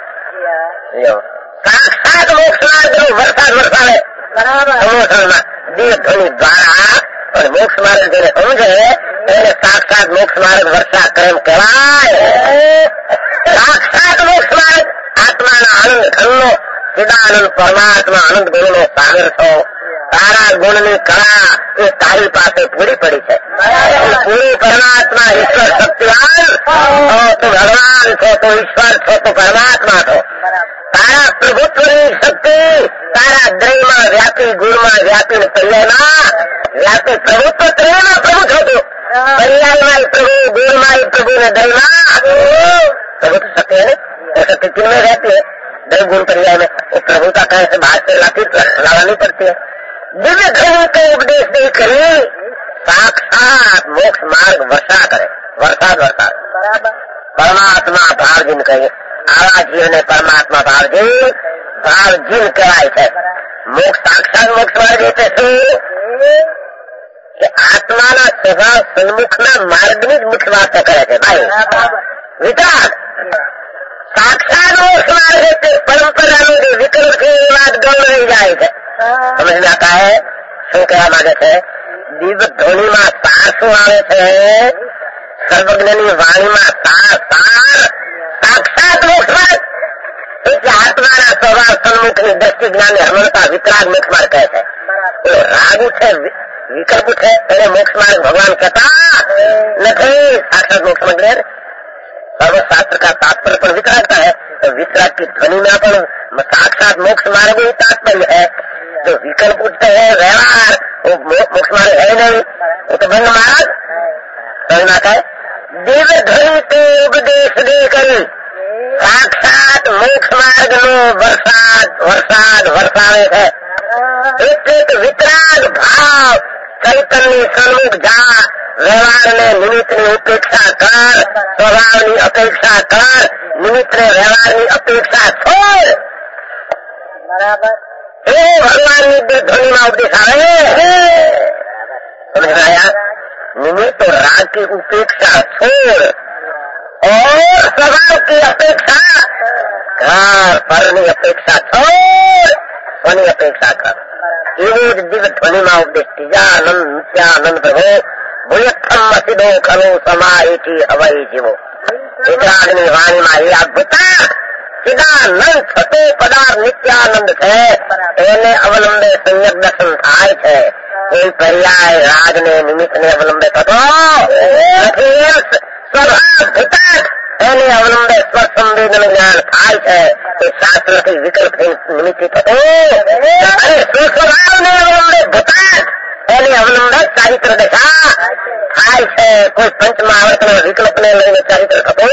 સાક્ષાત મોક્ષ માર્ગ નો વરસાદ વરસાવે સમોસરમાં દિવ્ય ધ્વનિ દ્વારા, અને મોક્ષ માર્ગ જેને સમજે એને સાક્ષાત મોક્ષ માર્ગ વર્ષા કરે એમ કહેવાય। સાક્ષાત મોક્ષ માર્ગ આત્માના આનંદ ઘનનો સિદાનંદ પરમાત્મા આનંદ ગુણનો સાગર છો, તારા ગુણની કળા એ તારી પાસે પૂરી પડી છે, પૂરી પરમાત્મા ઈશ્વર શક્તિવાન છો, તો ભગવાન છો, તો ઈશ્વર છો, તો પરમાત્મા છો, તારા પ્રભુત્વની શક્તિ તારા દ્રયમાં વ્યાપી, ગુણમાં વ્યાપી, પર્યાયમાં વ્યાપી, પ્રભુત્વ ત્રયમાં પ્રભુ છો તું, પર્યાયમાં પ્રભુ, ગુણમાં પ્રભુ ને દયમાં प्रभु तो सत्य है ना, सत्य तीन में रहती है, दस गुण पर्याय में, वो प्रभुता कहे से बाहर से लाती लानी पड़ती है। दिव्य धर्म को उपदेश दे करी साक्षात मोक्ष मार्ग वर्षा करे, वरसाद वरसाद परमात्मा भावजीन कहे, आवा जीव ने परमात्मा भावजीन भावजीन कहेवाय છે। मोक्ष साक्षात मोक्ष मार्ग એટલે શું કે આત્માના સ્વભાવ સન્મુખના માર્ગની જ મુખ્ય વાર્તા કરે છે ભાઈ। વિતરાગ સાક્ષાત મોક્ષ માર્ગ એટલે પરંપરાનું જે વિકલ્પ છે એ વાત ગૌણ રહી જાય છે। સમજ आता है શું કહેવા માંગે છે? દિવ્ય ધ્વનિમાં સાર શું આવે છે? સર્વજ્ઞની વાણીમાં સાર સાર સાક્ષાત મોક્ષ માર્ગ એટલે આત્માના સ્વભાવ સન્મુખની દ્રષ્ટિ જ્ઞાન હમણતા વિતરાગ મોક્ષ માર્ગ કહે છે। એ રાગુ છે, વિકલ્પ છે એને મોક્ષ માર્ગ ભગવાન કહેતા નથી। સાક્ષાત મોક્ષ માર્ગ सर्वशास्त्र का तात्पर्य पर वितरागता है, तो वितराग की ध्वनि में पर साक्षात मोक्ष मार्ग ही तात्पर्य है। जो विकल्प उठते हैं व्यवहार वो मोक्ष मार्ग है नहीं, वो तो बंद मार्ग समझना है। दिव्य ध्वनि के उपदेश दे करी સાક્ષાત મોક્ષ માર્ગ નો વરસાદ વરસાદ વરસાવે છે. એક એક વિતરાગ ભાવ ચૈતન્ય સન્મુખ જા, વ્યવહારને નિમિત્તની ઉપેક્ષા કર, સ્વભાવની અપેક્ષા કર, નિમિત્તને વ્યવહારની અપેક્ષા છોડ. બરાબર એ ભગવાનની બે ધ્વનિમાં ઉપદેશ આવે. સમજાયા? निमित्त तो राग की उपेक्षा छोड़ और स्वभाव की अपेक्षा कर, फलની અપેક્ષા છોડ, સ્વની અપેક્ષા કર. એવી જ દિવ્ય ધ્વનિમાં ઉપદેશ. ત્રીજાનંદ નિત્યાનંદ પ્રભો ભૂયથમ અસિદો ખલો સમાહિતી હવાઈ જીવો. વિતરાગની વાણીમાં એ અદભુતા ચિદાનંદ થતો પદાર્થ નિત્યાનંદ છે. એને અવલંબે સંયક દર્શન થાય છે. કોઈ પર્યાય રાગ ને નિમિત્ત ને અવલંબે થતો નથી. સ્વભાવ ઘટાટ એને અવલંબે સ્વસંવેદન જ્ઞાન થાય છે. એ શાસ્ત્રથી વિકલ્પ નિમિત્ત થતો અને સ્વસ્વભાવને અવલંબે ઘટાટ એને અવલંબે ચારિત્ર દશા થાય છે. કોઈ પંચમા આવર્તના વિકલ્પને લઈને ચારિત્ર થતો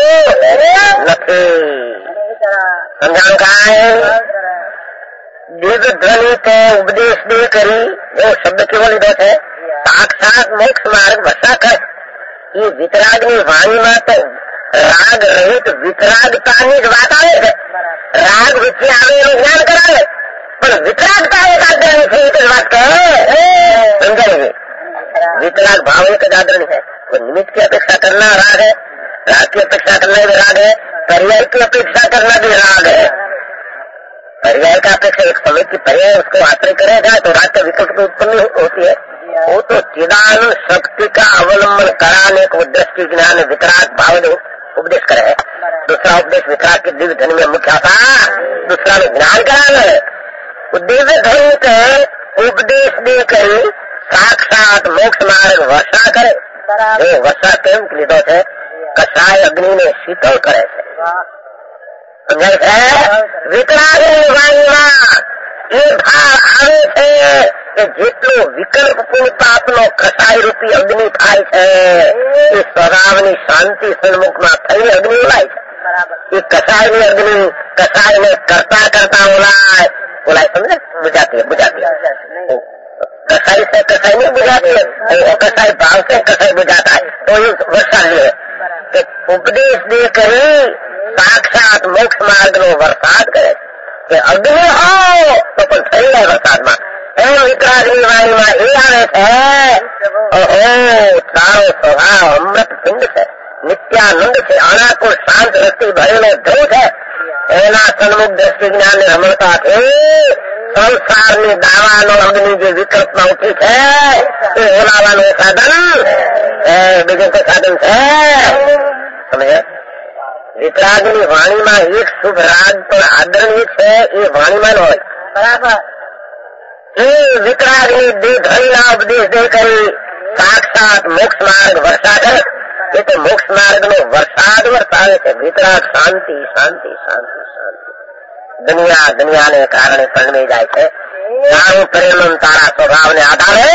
નથી. સમજાણું કાંઈ? દિવ્ય ધ્વનિ તે ઉપદેશ દે કરી એવો શબ્દ કેવો લીધો છે? સાક્ષાત મોક્ષ માર્ગ વસા કરે. એ વિતરાગની વાણીમાં તો રાગ રહિત વિતરાગતાની જ વાત આવે છે. રાગ વિશે આવે એનું જ્ઞાન કરાવે, પણ વિતરાગતા એક આદરણી છે. એક જ વાત કહે. સમજાય? वितराग भाव एक आदरण है. वो निमित्त की अपेक्षा करना राग है, राग की अपेक्षा करना भी राग है, पर्याय की अपेक्षा करना भी राग है. पर्याय का अपेक्षा एक समय की पर्याय उसको आश्रय करेगा तो राग का विकल्प तो उत्पन्न होती है. वो तो चिदानंद शक्ति का अवलंबन कराने को दृष्टि ज्ञान वितराग भाव उपदेश करे है. दूसरा उपदेश वितराग की दिव्य धन में मुख्य था, दूसरा में ज्ञान कराना है. दिव्य धन के उपदेश देकर साक्षात मोक्ष मार्ग वर्षा करे. એ વર્ષા કેમ લીધો છે? કસાય અગ્નિને શીતળ કરે છે. સમજાય છે? વિતરાગની વાણીમાં એ ભાવ આવે છે કે જેટલો વિકલ્પ પૂર્તાપનો કસાય રૂપી અગ્નિ થાય છે એ સ્વભાવની શાંતિ સન્મુખમાં થઈને અગ્નિ ઓલાય છે. એ કસાયની અગ્નિ કસાયને કરતા કરતા ઓલાય ઓલાય સમજે? બુજાતી બુજાતી कसाई से कसाई नहीं बुझाती है, कसाई भाव से कसाई बुझाता है. तो ये वर्षा है कि उपदेश देकर साक्षात मोक्ष मार्ग नो वरसाद करे कि अग्नि हो तो પણ થઈ જાય વરસાદમાં. એમ વિતરાગની વાણીમાં એ આવે છે. ઓહો, તારો સ્વભાવ અમૃત પિંડ છે, નિત્યાનંદ છે, અનાકુળ શાંત રસ્તી ભરેલો ધ્રુવ છે. એના સન્મુખ દ્રષ્ટિ જ્ઞાન રમણતાથી સંસારની દાવાનો અગ્નિ જે વિકલ્પમાં ઉઠી છે એ ઓલાવાનું સાધન બીજું કોઈ સાધન છે? સમજે? વિતરાગની વાણીમાં એક શુભ રાગ પણ આદરણીય છે. એ વાણીમાં ન હોય. બરાબર. એ વિતરાગની દેહના ઉપદેશ દે કરી સાક્ષાત મોક્ષ માર્ગ વર્ષા કરે. એ તો મોક્ષ માર્ગ નો વરસાદ વરસાવે છે. વિતરાગ શાંતિ શાંતિ શાંતિ શાંતિ દુનિયા દુનિયાને કારણે પરિણમી જાય છે. તારું પરિણામ તારા સ્વભાવને આધારે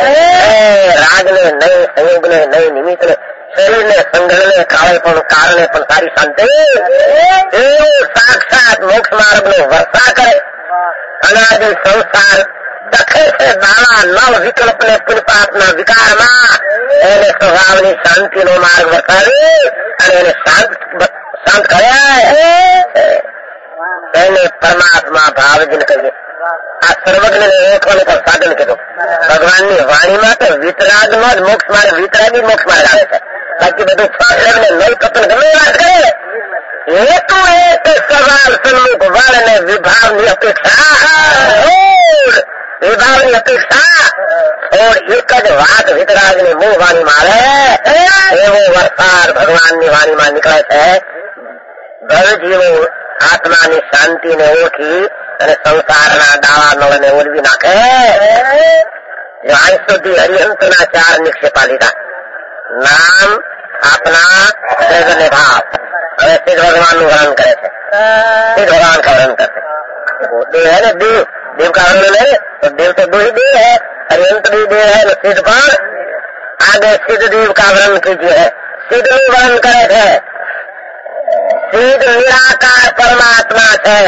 રાગને નહીં, સંયોગને નહીં, નિમિત્તને, શરીરને, સંગ્રહને કાળે પણ કારણે પણ સારી શાંતિ એવું સાક્ષાત મોક્ષ માર્ગ નો વર્ષા કરે. અનાદિ સંસાર દખે છે દાણા નવ વિકલ્પ ને પુનપાપના વિકારમાં. એને સ્વભાવની શાંતિનો માર્ગ વસાવી અને એને શાંત શાંત કર્યા. એને પરમાત્મા ભાવજન કહીએ. આ સર્વજ્ઞને ઓળખવાનું પણ સાધન કીધું. ભગવાનની વાણીમાં તો વિતરાગમાં જ મોક્ષ માર્ગ, વિતરાગી મોક્ષ માર્ગ આવે છે. બાકી બધું છ લગ્ન નવ તત્વ ગમે વાત કરે. હેતુ એક સવાલ સન્મુખ વળ અને વિભાવની અપેક્ષા વિભાવની અપેક્ષા છોડ એક જ વાત વિતરાગની મૂળ વાણીમાં આવે. એવો વરસાદ ભગવાનની વાણીમાં નીકળે છે. ભવ જીવો આત્માની શાંતિને ઓળખી અને સંસારના દાવા નળને ઓળવી નાખે. આજ સુધી હરિહંતના ચાર નિક્ષેપા લીધા: નામ, સ્થાપના, વેદ અને ભાવ. હવે સિદ્ધ ભગવાનનું વર્ણન કરે છે. સિદ્ધ ભગવાન का वर्णन करते देव है ना, देव देव का वर्णन है तो देव तो दो ही देव है, हरिहंत भी देव है न सिद्ध पर. आगे सिद्ध देव का वर्णन कीजिए. सिद्ध નું વર્ણન કરે છે. सिद्ध निराकार परमात्मा है।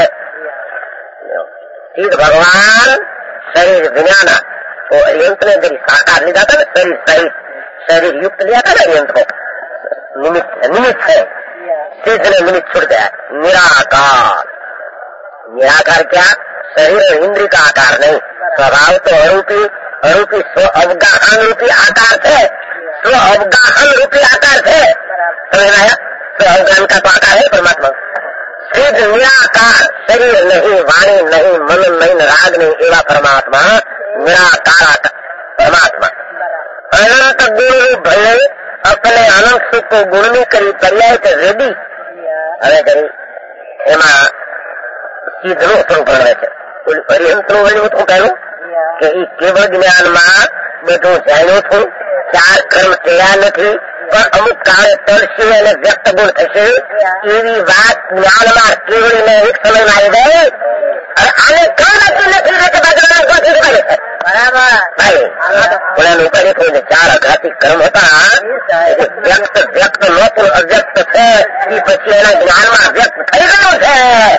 सिद्ध भगवान शरीर विज्ञाना वो यंत्र ने जब साकार लिया था ना, शरीर सहित शरीर युक्त लिया था ना यंत्र को, निमित्त निमित्त है। सिद्ध ने निमित्त छुट गया। निराकार, निराकार क्या? शरीर और इंद्रिय का आकार नहीं, स्वभाव तो अरूपी अरूपी स्व अवगाहन रूपी आकार थे, स्व अवगाहन रूपी आकार थे। समझ में आया? स्व अवगाहन का तो आकार है परमात्मा। सिद्ध निराकार, शरीर नहीं, वाणी नहीं, मन नहीं, राग नहीं, एवं परमात्मा निराकार परमात्मा। अनंत गुण भले अपने अनंत सुख को गुण में करी पर्याय तो रेडी હવે કરી એમાં સીધનું સ્વરૂપ ગણાય છે. પરિયંત્રો વળી હું કહ્યું કે એ કેવળ જ્ઞાનમાં બધું જાણ્યું છું, ચાર કર્મ થયા નથી, પણ અમુક કાળે તળશે અને વ્યક્ત ગુણ થશે એવી વાત જ્ઞાનમાં કેવળીને એક સમયમાં આવી ગઈ. અને આને કામ આપતું નથી કે ભગવાન કોથી કરે છે. બરાબર ભાઈ, ઓલાનું ઉપર એક ચાર અઘાતી કર્મ હતા, વ્યક્ત વ્યક્ત નહોતું, અવ્યક્ત છે, એ પછી એના જ્ઞાનમાં વ્યક્ત થઈ ગયું છે.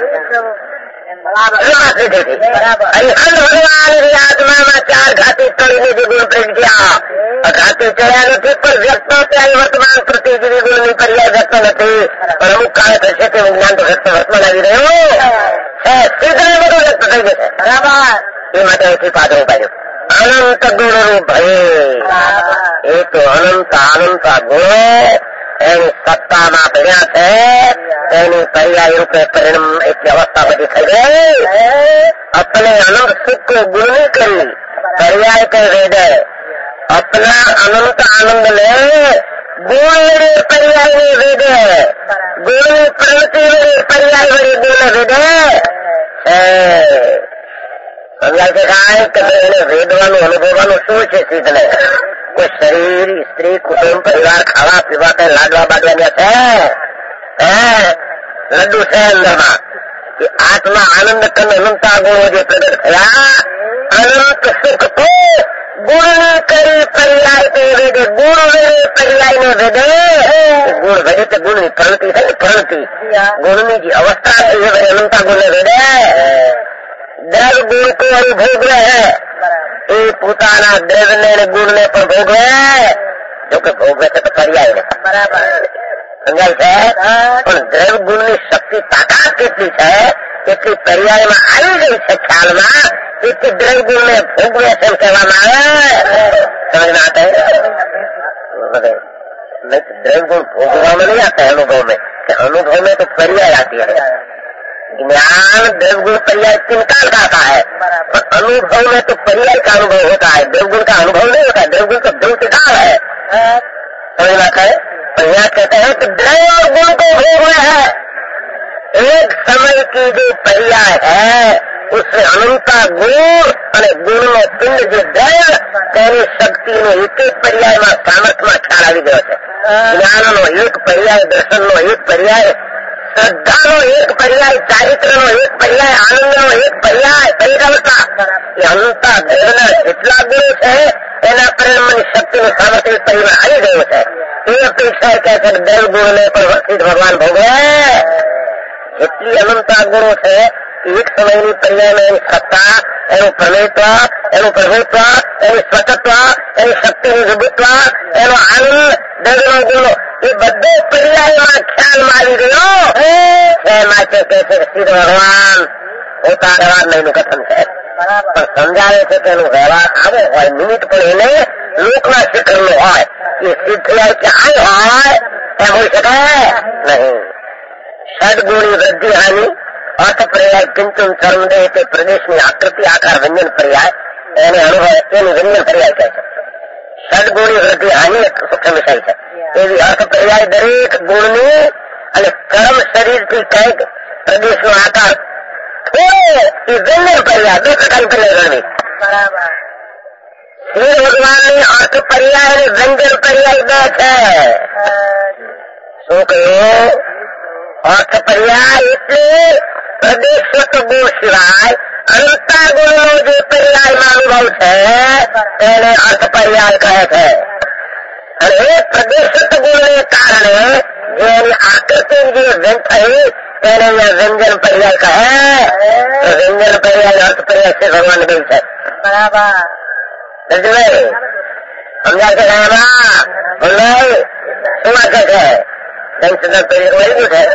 ભગવાન આત્મામાં ચાર ઘાતી તળીને જે ગુણ પ્રગટ્યા, અઘાતી ચડ્યા નથી, પણ વ્યક્ત ત્યારે વર્તમાન પ્રતિ જેવી ગુણની પર્યાય વ્યક્ત નથી, પણ અમુક કાળે થશે તે વિજ્ઞાન તો વ્યક્ત વર્તમાન આવી રહ્યું છે. સીધે બધું વ્યક્ત થઈ જશે. બરાબર, એ માટે અહીંથી પાછળ પાડ્યું. અનંત ગુણનું ભય, એ તો અનંત અનંત ગુણો એની સત્તામાં ભર્યા છે, એની પર્યાય રૂપે પરિણામ એટલી અવસ્થા બધી થઈ ગઈ. अपने अनंत सुख को गुण नहीं करी पर्याय कर वेदे, अपना अनंत आनंद ले गुण वड़े पर्याय ने वेदे, गुण प्रवृत्ति वड़े पर्याय वड़े गुण वेदे. સમજાય છે કાંઈ કે એને વેદવાનું અનુભવવાનું શું છે? સિદ્ધને કોઈ શરીર, સ્ત્રી, કુટુંબ, પરિવાર, ખાવા પીવા, કઈ લાડવા બાડવા છે? હે લડ્ડુ છે અંદરમાં. આત્મા આનંદ કંદ અનંતા ગુણો જે પ્રગટ થયા, અનંત સુખ તો ગુણ કરી પર્યાય તે વેદે, ગુણ વેદે પર્યાય ને વેદે. ગુણ વેદે તો ગુણ ની પ્રવૃત્તિ છે ને, પ્રવૃત્તિ ગુણની જે અવસ્થા છે એ વડે અનંતા ગુણ ને વેદે. દ્રવ ગુણ કો અનુભોગવે એ પોતાના દ્રવ ને ગુણ ને પણ ભોગવે, જોકે ભોગવે છે તો પર્યાય ને. બરાબર સમજાય છે? પણ દ્રવ ગુણની શક્તિ તાકાત કેટલી છે એટલી પર્યાયમાં આવી ગઈ છે ખ્યાલમાં, તેથી દ્રવ ગુણને ભોગવે છે એમ કહેવામાં આવે. સમજમાં આતે नहीं तो द्रव गुण भोगवा में नहीं आता है, अनुभव में. अनुभव में तो पर्याय आती है. ज्ञान द्रव गुण पर्याय तीन काल का आता है, पर अनुभव में तो पर्याय का अनुभव होता है, द्रव गुण का अनुभव नहीं होता. द्रव गुण तो ध्रुव काल है. समझ में आता है? यहाँ कहते हैं कि द्रव और गुण को भोग में है. एक समय की जो पर्याय है उससे अनंता गुण અને ગુણનો પિંડ જે દ્રવ તેની શક્તિનો એક એક પર્યાયમાં સામર્થ્યમાં ખ્યાલ આવી ગયો છે. જ્ઞાનનો એક પર્યાય, દર્શનનો એક પર્યાય, શ્રદ્ધાનો એક પર્યાય, ચારિત્રનો એક પર્યાય, આનંદનો એક પર્યાય, પરિરવતા. એ અનંતા દ્રવના જેટલા ગુણો છે એના પરિણામની શક્તિનું સામર્થ્ય પરિણામ આવી ગયું છે. એ અપેક્ષા કહે છે દ્રવ ગુણને પણ વસ્તિત ભગવાન ભોગવે. જેટલી અનંતા ગુણો છે એક સમયની પર્યાયમાં એની સત્તા, એનું પ્રમેયત્વ, એનું પ્રભુત્વ, એની સ્વતત્વ, એની શક્તિનું વિભુત્વ, એનો આનંદ, દ્રવ્યનો ગુણો એ બધો પર્યાયમાં ખ્યાલમાં આવી ગયો છે. માટે કહે છે કે સિદ્ધ ભગવાન પોતા વ્યવહાર નહીંનું કથન છે, પણ સમજાવે છે કે એનો વ્યવહાર આવો હોય, નિમિત્ત પણ એને લોકના શિખરનો હોય. એ સિદ્ધ થયા કે આય હોય એમ હોઈ શકે નહીં. ષડગુણી વૃદ્ધિ હાનિ अर्थ पर्याय किंचन चरण दे તે પ્રદેશની આકૃતિ આકાર વ્યંજન પર્યાય એને અનુભવ એની વ્યંજન પર્યાય કહે છે. ષડગુણી વૃદ્ધિ હાનિ એક સૂક્ષ્મ વિષય છે. એવી અર્થ પર્યાય દરેક ગુણની અને કર્મ શરીરથી કંઈક પ્રદેશનો આકાર થોડો એ વ્યંજન પર્યાય બે પ્રકારની પર્યાય ગણવી. બરાબર. શ્રી ભગવાનની અર્થ પર્યાય અને વ્યંજન પર્યાય બે છે. શું કહ્યું? અર્થ પર્યાય એટલે પ્રદેશગત ગુણ સિવાય અનંતા ગુણનો જે પર્યાયમાં અનુભવ છે તેને અર્થ પર્યાય કહે છે. અને એ પ્રદેશગત ગુણને કારણે જેની આકૃતિ જે વ્યંત થઈ તેને વ્યંજન પર્યાય કહે. વ્યંજન પર્યાય અર્થ પર્યાય છે ભગવાન બે છે. બરાબર સમજાય છે એમાં બોલાય શું વાંચે છે જનસંદર્ભ પર્યાય વળી ગયું છે.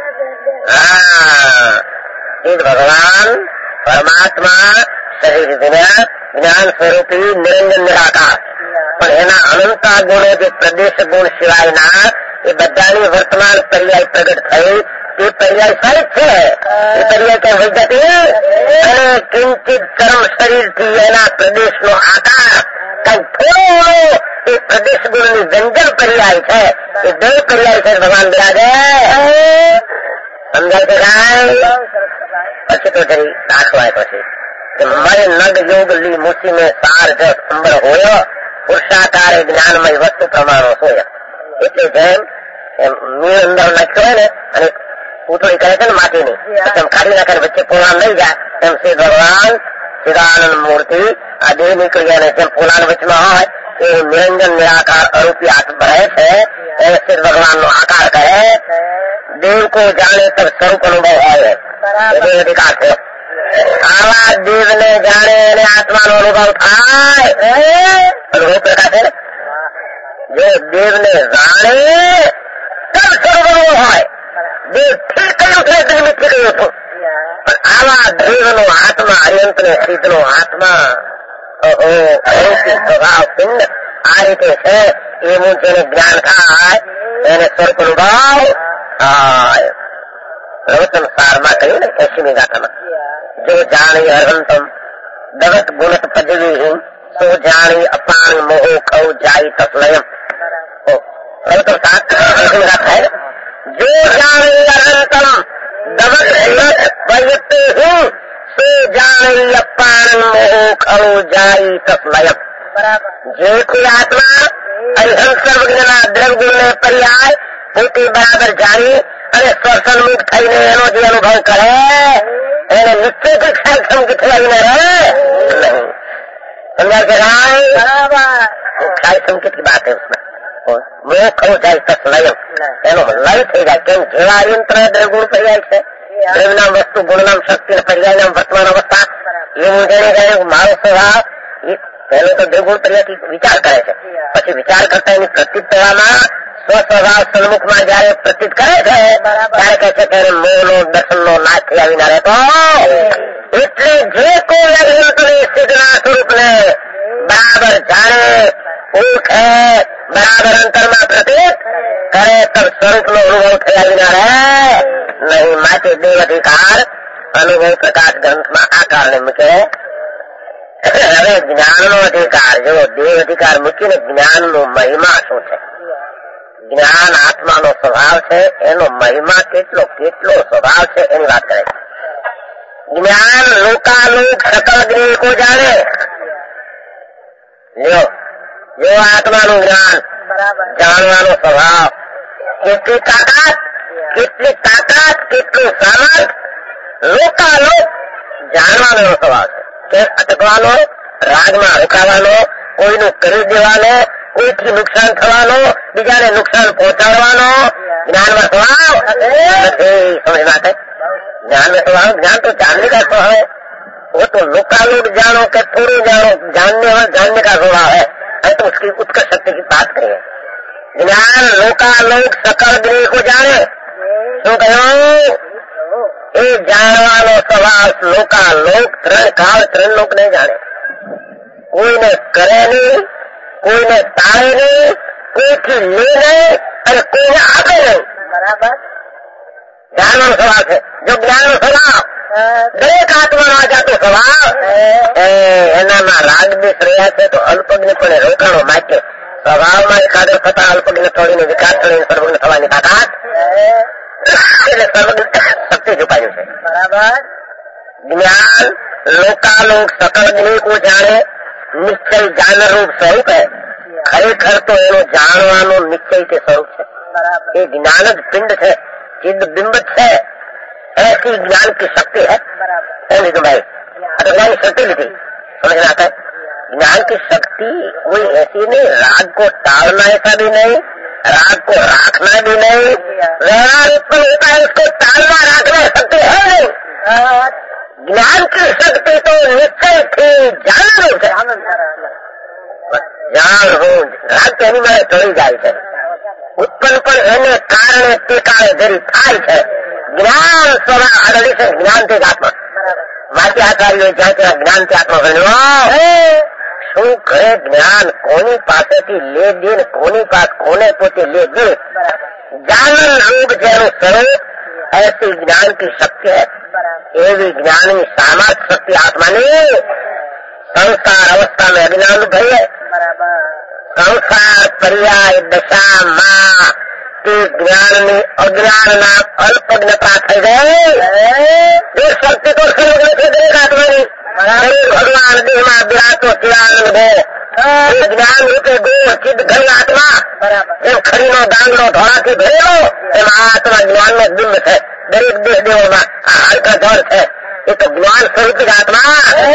હા એ ભગવાન પરમાત્મા શરીર વિના જ્ઞાન સ્વરૂપી નિરંજન નિરાકાર પણ એના અનંતા ગુણો જે પ્રદેશ ગુણ સિવાયના એ બધાની વર્તમાન પર્યાય પ્રગટ થઈ તે પર્યાય સારી છે. એ પર્યાય ક્યાં વહી જતી અને કિંચિત કર્મ શરીરથી એના પ્રદેશનો આકાર કઈ થોડો એ પ્રદેશ ગુણની વ્યંજન પર્યાય છે. એ બે પર્યાય છે ભગવાન બિરાજે. સમજાય છે કાંઈ? પછી તો જરી દાખવાય પછી કે મય નગ યોગ લી મુસી મેં સાર જસ અંબર હોયો પુરુષાકારે જ્ઞાનમય વસ્તુ પ્રમાણો સોય. એટલે જેમ મીણ અંદર નાખ્યો હોય ને અને પૂતળી કરે છે ને માટીની એમ કાઢી નાખે વચ્ચે પોલાણ લઈ જાય એમ શ્રી ભગવાન ચિદાનંદ મૂર્તિ આ દેહ નીકળી જાય જેમ પોલાણ વચમાં હોય એ નિરંજન નિરાકાર અરૂપી હાથ ભરે છે એ શ્રી ભગવાન નો આકાર કરે. દેવ કો જાણે તબ સ્વરૂપ અનુભવ હોય એ અધિકાર છે. આવા દેવ ને જાણે એને આત્માનો અનુભવ થાય. અનુભવ પ્રકાર છે જે દેવ ને જાણે તબ સ્વરૂપ અનુભવ હોય. દેવ ઠીક કયું છે નિમિત્ત કયું હતું પણ આવા દેવ નો આત્મા અર્યંત ને સિદ્ધ નો આત્મા સ્વભાવ પિંડ આ રીતે છે. એવું જેને જ્ઞાન થાય એને સ્વરૂપ અનુભવ થાય. પ્રવચન સારમાં કહ્યું ને એસીમી ગાથામાં જો જાણી અર્હંતમ દગત ગુણત પદવી સો જાણી અપાણ મોહ કૌ જાય તસ્લયમ. પ્રવચન સાત એસીમી ગાથા है जो जानी अनंतम दमक वयते हूँ से जानी अपान मोह खो जाई तस्मयम. જે કોઈ આત્મા અરિહંત સર્વજ્ઞના દ્રવ્ય ગુણ પર્યાય પોતે બરાબર જાણી અને સ્વસન્મુખ થઈને એનો જે અનુભવ કરે એને નિશ્ચિત ખ્યાલ સમજી થઈને રહે નહીં. समझा के राय बराबर ख्याल संकेत की बात है उसमें. મોહ ખરો જાય તસ્લયમ એનો લય થઈ જાય. કેમ જેવા યંત્ર દ્રવગુણ પર્યાય છે દ્રવ્યનામ વસ્તુ ગુણનામ શક્તિ પર્યાયનામ વર્તમાન અવસ્થા એવું જેને કહે મારો સ્વભાવ પહેલો તો દ્રવગુણ પર્યાયથી વિચાર કરે છે પછી વિચાર કરતા એની પ્રતીત થવામાં સ્વસ્વભાવ સન્મુખમાં જયારે પ્રતીત કરે છે ત્યારે કહે છે કે મોહનો દર્શનનો નાશ થઈ આવીના રહેતો. એટલે જે કોઈ અરિહંતની સિદ્ધના સ્વરૂપને બરાબર જાણે ઓળખે બરાબર અંતરમાં પ્રતીત કરે તબ સ્વરૂપ નો અનુભવ થયા વિના રહે નહીં. માટે દેવ અધિકાર અનુભવ પ્રકાશ ગ્રંથમાં આકારને મૂકે. હવે જ્ઞાન નો અધિકાર જો દેવ અધિકાર મૂકીને જ્ઞાન નો મહિમા શું છે? જ્ઞાન આત્માનો સ્વભાવ છે એનો મહિમા કેટલો કેટલો સ્વભાવ છે એની વાત કરે છે. જ્ઞાન લોકાલોક સકલ ગ્રહ કો જાણે. લ્યો જો આત્માનું જ્ઞાન જાણવાનો સ્વભાવ કેટલી તાકાત કેટલી તાકાત કેટલું સામર્થ લોકાલોક જાણવાનો સ્વભાવ છે. કે અટકવાનો રાગમાં રોકાવાનો કોઈનું કરી દેવાનો કોઈથી નુકસાન થવાનો બીજાને નુકસાન પહોંચાડવાનો જ્ઞાનમાં સ્વભાવ નથી. સમજ बात है ज्ञान में स्वभाव ज्ञान तो जानने का स्वभाव है. वो तो लोकालोक जानो के थोड़े जानो जानने और जानने का स्वभाव है. तो उसकी उत्कर्ष शक्ति की बात करें. ज्ञान लोकालोक सकल ग्रह को जाने શું કહ્યું? એ જાણવાનો સ્વભાવ લોકાલોક ત્રણ કાળ ત્રણ લોક નહીં જાણે. કોઈને કરે નહીં કોઈને તાળે નહીં કોઈથી લે નહીં અને કોઈને આપે નહીં. બરાબર જાણવાનો સ્વભાવ છે. જો જ્ઞાનનો સ્વભાવ દરેક આત્માનો આ જાતો સ્વભાવ એનામાં રાગ દેશ રહ્યા છે તો અલ્પજ્ઞ પણ રોકાણો માટે સ્વભાવમાં એકાદર થતા અલ્પજ્ઞ થોડીને વિકાસ થોડીને સર્વજ્ઞ થવાની તાકાત એટલે સર્વજ્ઞ શક્તિ છુપાયું છે. બરાબર જ્ઞાન લોકાલોક સકલ ગ્રહ કો જાણે નિશ્ચય જાનરૂપ સ્વરૂપ है. ખરેખર તો એનો જાણવાનો નિશ્ચય તે સ્વરૂપ છે. એ જ્ઞાન જ પિંડ છે चिद बिंब है. ऐसी ज्ञान की शक्ति है. तो भाई ज्ञान की शक्ति भी थी समझना आता है. ज्ञान की शक्ति कोई ऐसी नहीं राग को टालना ऐसा भी नहीं राग को राखना भी नहीं, व्यवहार उत्पन्न होता है उसको टालना रखना शक्ति है नहीं। ज्ञान की शक्ति तो निश्चय थी, जान रूप है, જાણ હું રાગ તો એની મારે ચોરી જાય છે, ઉત્પન્ન પણ એને કારણે ટીકાળે જરી થાય છે. જ્ઞાન સ્વભાવ આગળ છે, જ્ઞાનથી જ આત્મા વાક્યાચાર્યો જ્યાં ત્યાં જ્ઞાનથી આત્મા બન્યો. શું કરે જ્ઞાન કોની પાસેથી લે દે, કોની પાસે કોને પોતે લે દે. जानन रूप જેનું સ્વરૂપ ऐसी ज्ञान की शक्ति है, एवी ज्ञानी सामर्थ्य शक्ति आत्मा ने संसार अवस्था में अज्ञान भय है. संसार पर्याय दशा मां ज्ञान अज्ञान अल्पज्ञता થઈ ગઈ. એ શક્તિ તો સમગ્ર છે દરેક આત્માની. ભગવાન દેહમાં બિરાતો ત્યાનંદ ભય જ્ઞાન રૂપે ગો ચિદ ઘણી આત્મા એમ ખરીનો દાંગડો ધોળાથી ભરેલો એમ આ આત્મા જ્ઞાન નો બિંબ છે. દરેક દેહ દેવોમાં આ હલકા જળ છે. એ તો જ્ઞાન સ્વરૂપી આત્મા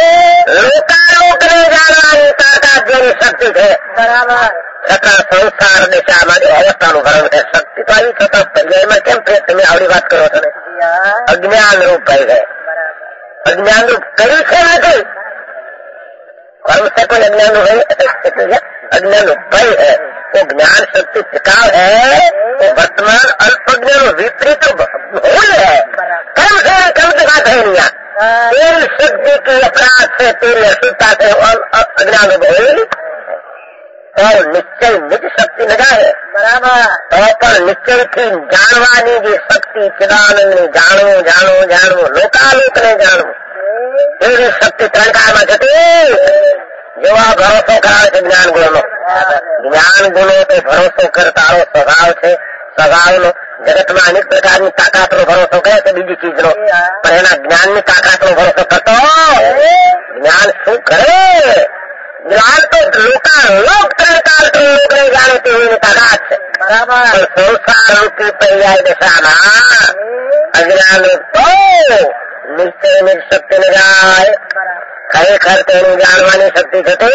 લોકાલોક ને જાણવાની તાકાત જેની શક્તિ છે. છતાં સંસાર દિશામાં જે અવસ્થાનું ભરણ છે શક્તિ તો આવી છતાં પર્યાયમાં કેમ તમે આવડી વાત કરો છો ને? અજ્ઞાન રૂપ કહી ગયે. અજ્ઞાન રૂપ કર્યું છે નથી कर्म से कोई अज्ञान हो अज्ञान भय है. वो ज्ञान शक्ति टिकाव है, वो वर्तमान अल्पज्ञान विपरीत भूल है. कर्म से कर्म की बात है नहीं. तेरी शक्ति की अपराध से तेरी अशुद्धता से अज्ञान भूल और निश्चय निज शक्ति लगाए बराबर. पर निश्चय थी जानवानी जी शक्ति चिदानंद ने जाणवू जाणवू जाणवू लोकालोक ने जाणवू એવી શક્તિ ત્રણ કાળમાં જતી. જેવા ભરોસો કરાવે છે જ્ઞાન ગુણો, જ્ઞાન ગુણો તે ભરોસો કરતારો સ્વભાવ છે. સ્વભાવનો જગતમાં અનેક પ્રકારની તાકાતનો ભરોસો કરે છે બીજી ચીજનો, પણ એના જ્ઞાનની તાકાતનો ભરોસો કરતો જ્ઞાન શું કરે? જ્ઞાન તો લોકા લોક ત્રણ કાળ ત્રણ લોકને જાણે તેવી તાકાત છે બરાબર. સંસાર રૂપી પર્યાય દશામાં અજ્ઞાન તો નિશ્ચય ની શક્તિ ને જાય ખરેખર તેની જાણવાની શક્તિ થતી.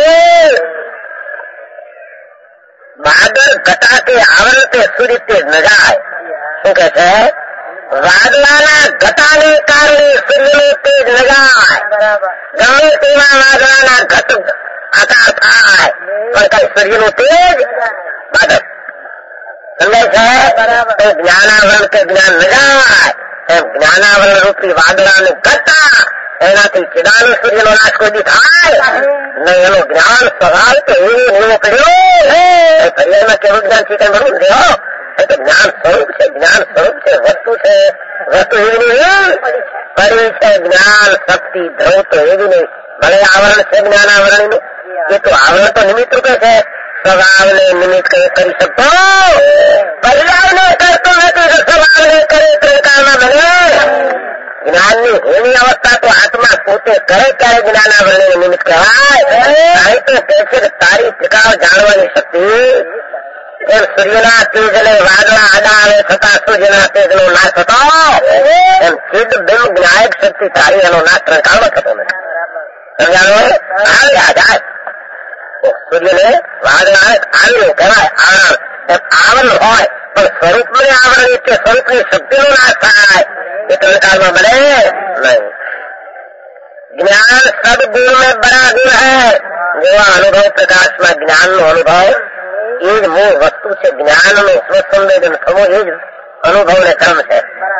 વાદળ ઘટા કે આવરતે સૂર્ય તેજ ન જાય. શું કે છે? વાદળાના ઘટાને કારણે સૂર્યનો તેજ ન જાય. ગમે તેવા વાદળાના ઘટ આકાર થાય પણ કઈ સૂર્યનો તેજ વાદળ સમજાય છે? તો જ્ઞાનાવરણ કે જ્ઞાન ન જાય એમ જ્ઞાનાવરણ રૂપી વાદળાને ઘટતા એનાથી ચિદાનંદ સૂર્યનો નાશ કોઈ દી થાય ને એનો જ્ઞાન સ્વભાવ તો એવો નિર્ણય કર્યો. પર્યાયમાં કેવું જ્ઞાન છે કઈ બનવું દેવો. એ તો જ્ઞાન સ્વરૂપ છે, જ્ઞાન સ્વરૂપ છે, વસ્તુ છે. વસ્તુ એવી નહીં પડી છે. જ્ઞાન શક્તિ ધ્રુવ તો એવી નહીં. ભલે આવરણ છે જ્ઞાનાવરણનું, એ તો આવરણ તો નિમિત્ત રૂપે છે. સ્વભાવને નિમિત્ત કરી શકતો પર્યાયને કરતો નથી તો સ્વભાવને કરે ત્રિકાળમાં બને. જ્ઞાનની હોની અવસ્થા તો આત્મા પોતે કરે ત્યારે જ્ઞાનાવરણને નિમિત્ત કહેવાય. અહીં તો કહે છે કે તારી ટીકાવ જાણવાની શક્તિ એમ સૂર્યના તેજને વાદળા આડા આવે છતાં સૂર્યના તેજનો નાશ થતો એમ ચિદ બિંબ જ્ઞાયક શક્તિ તારી એનો નાશ ત્રણકાળમાં થતો નથી. સમજાવો? આવ્યા જાય સૂર્યને વાદળા આવ્યું કહેવાય આવરણ. એમ આવરણ હોય પણ સ્વરૂપને આવરણ એટલે સ્વરૂપની શક્તિનો નાશ થાય એ ત્રણકાળમાં બને નહીં. જ્ઞાન સદગુણ में बड़ा गुण है. જેવા અનુભવ પ્રકાશમાં જ્ઞાનનો અનુભવ એ જ મૂળ વસ્તુ છે. જ્ઞાનનું સ્વસંવેદન થવું એ જ અનુભવને ક્રમ છે.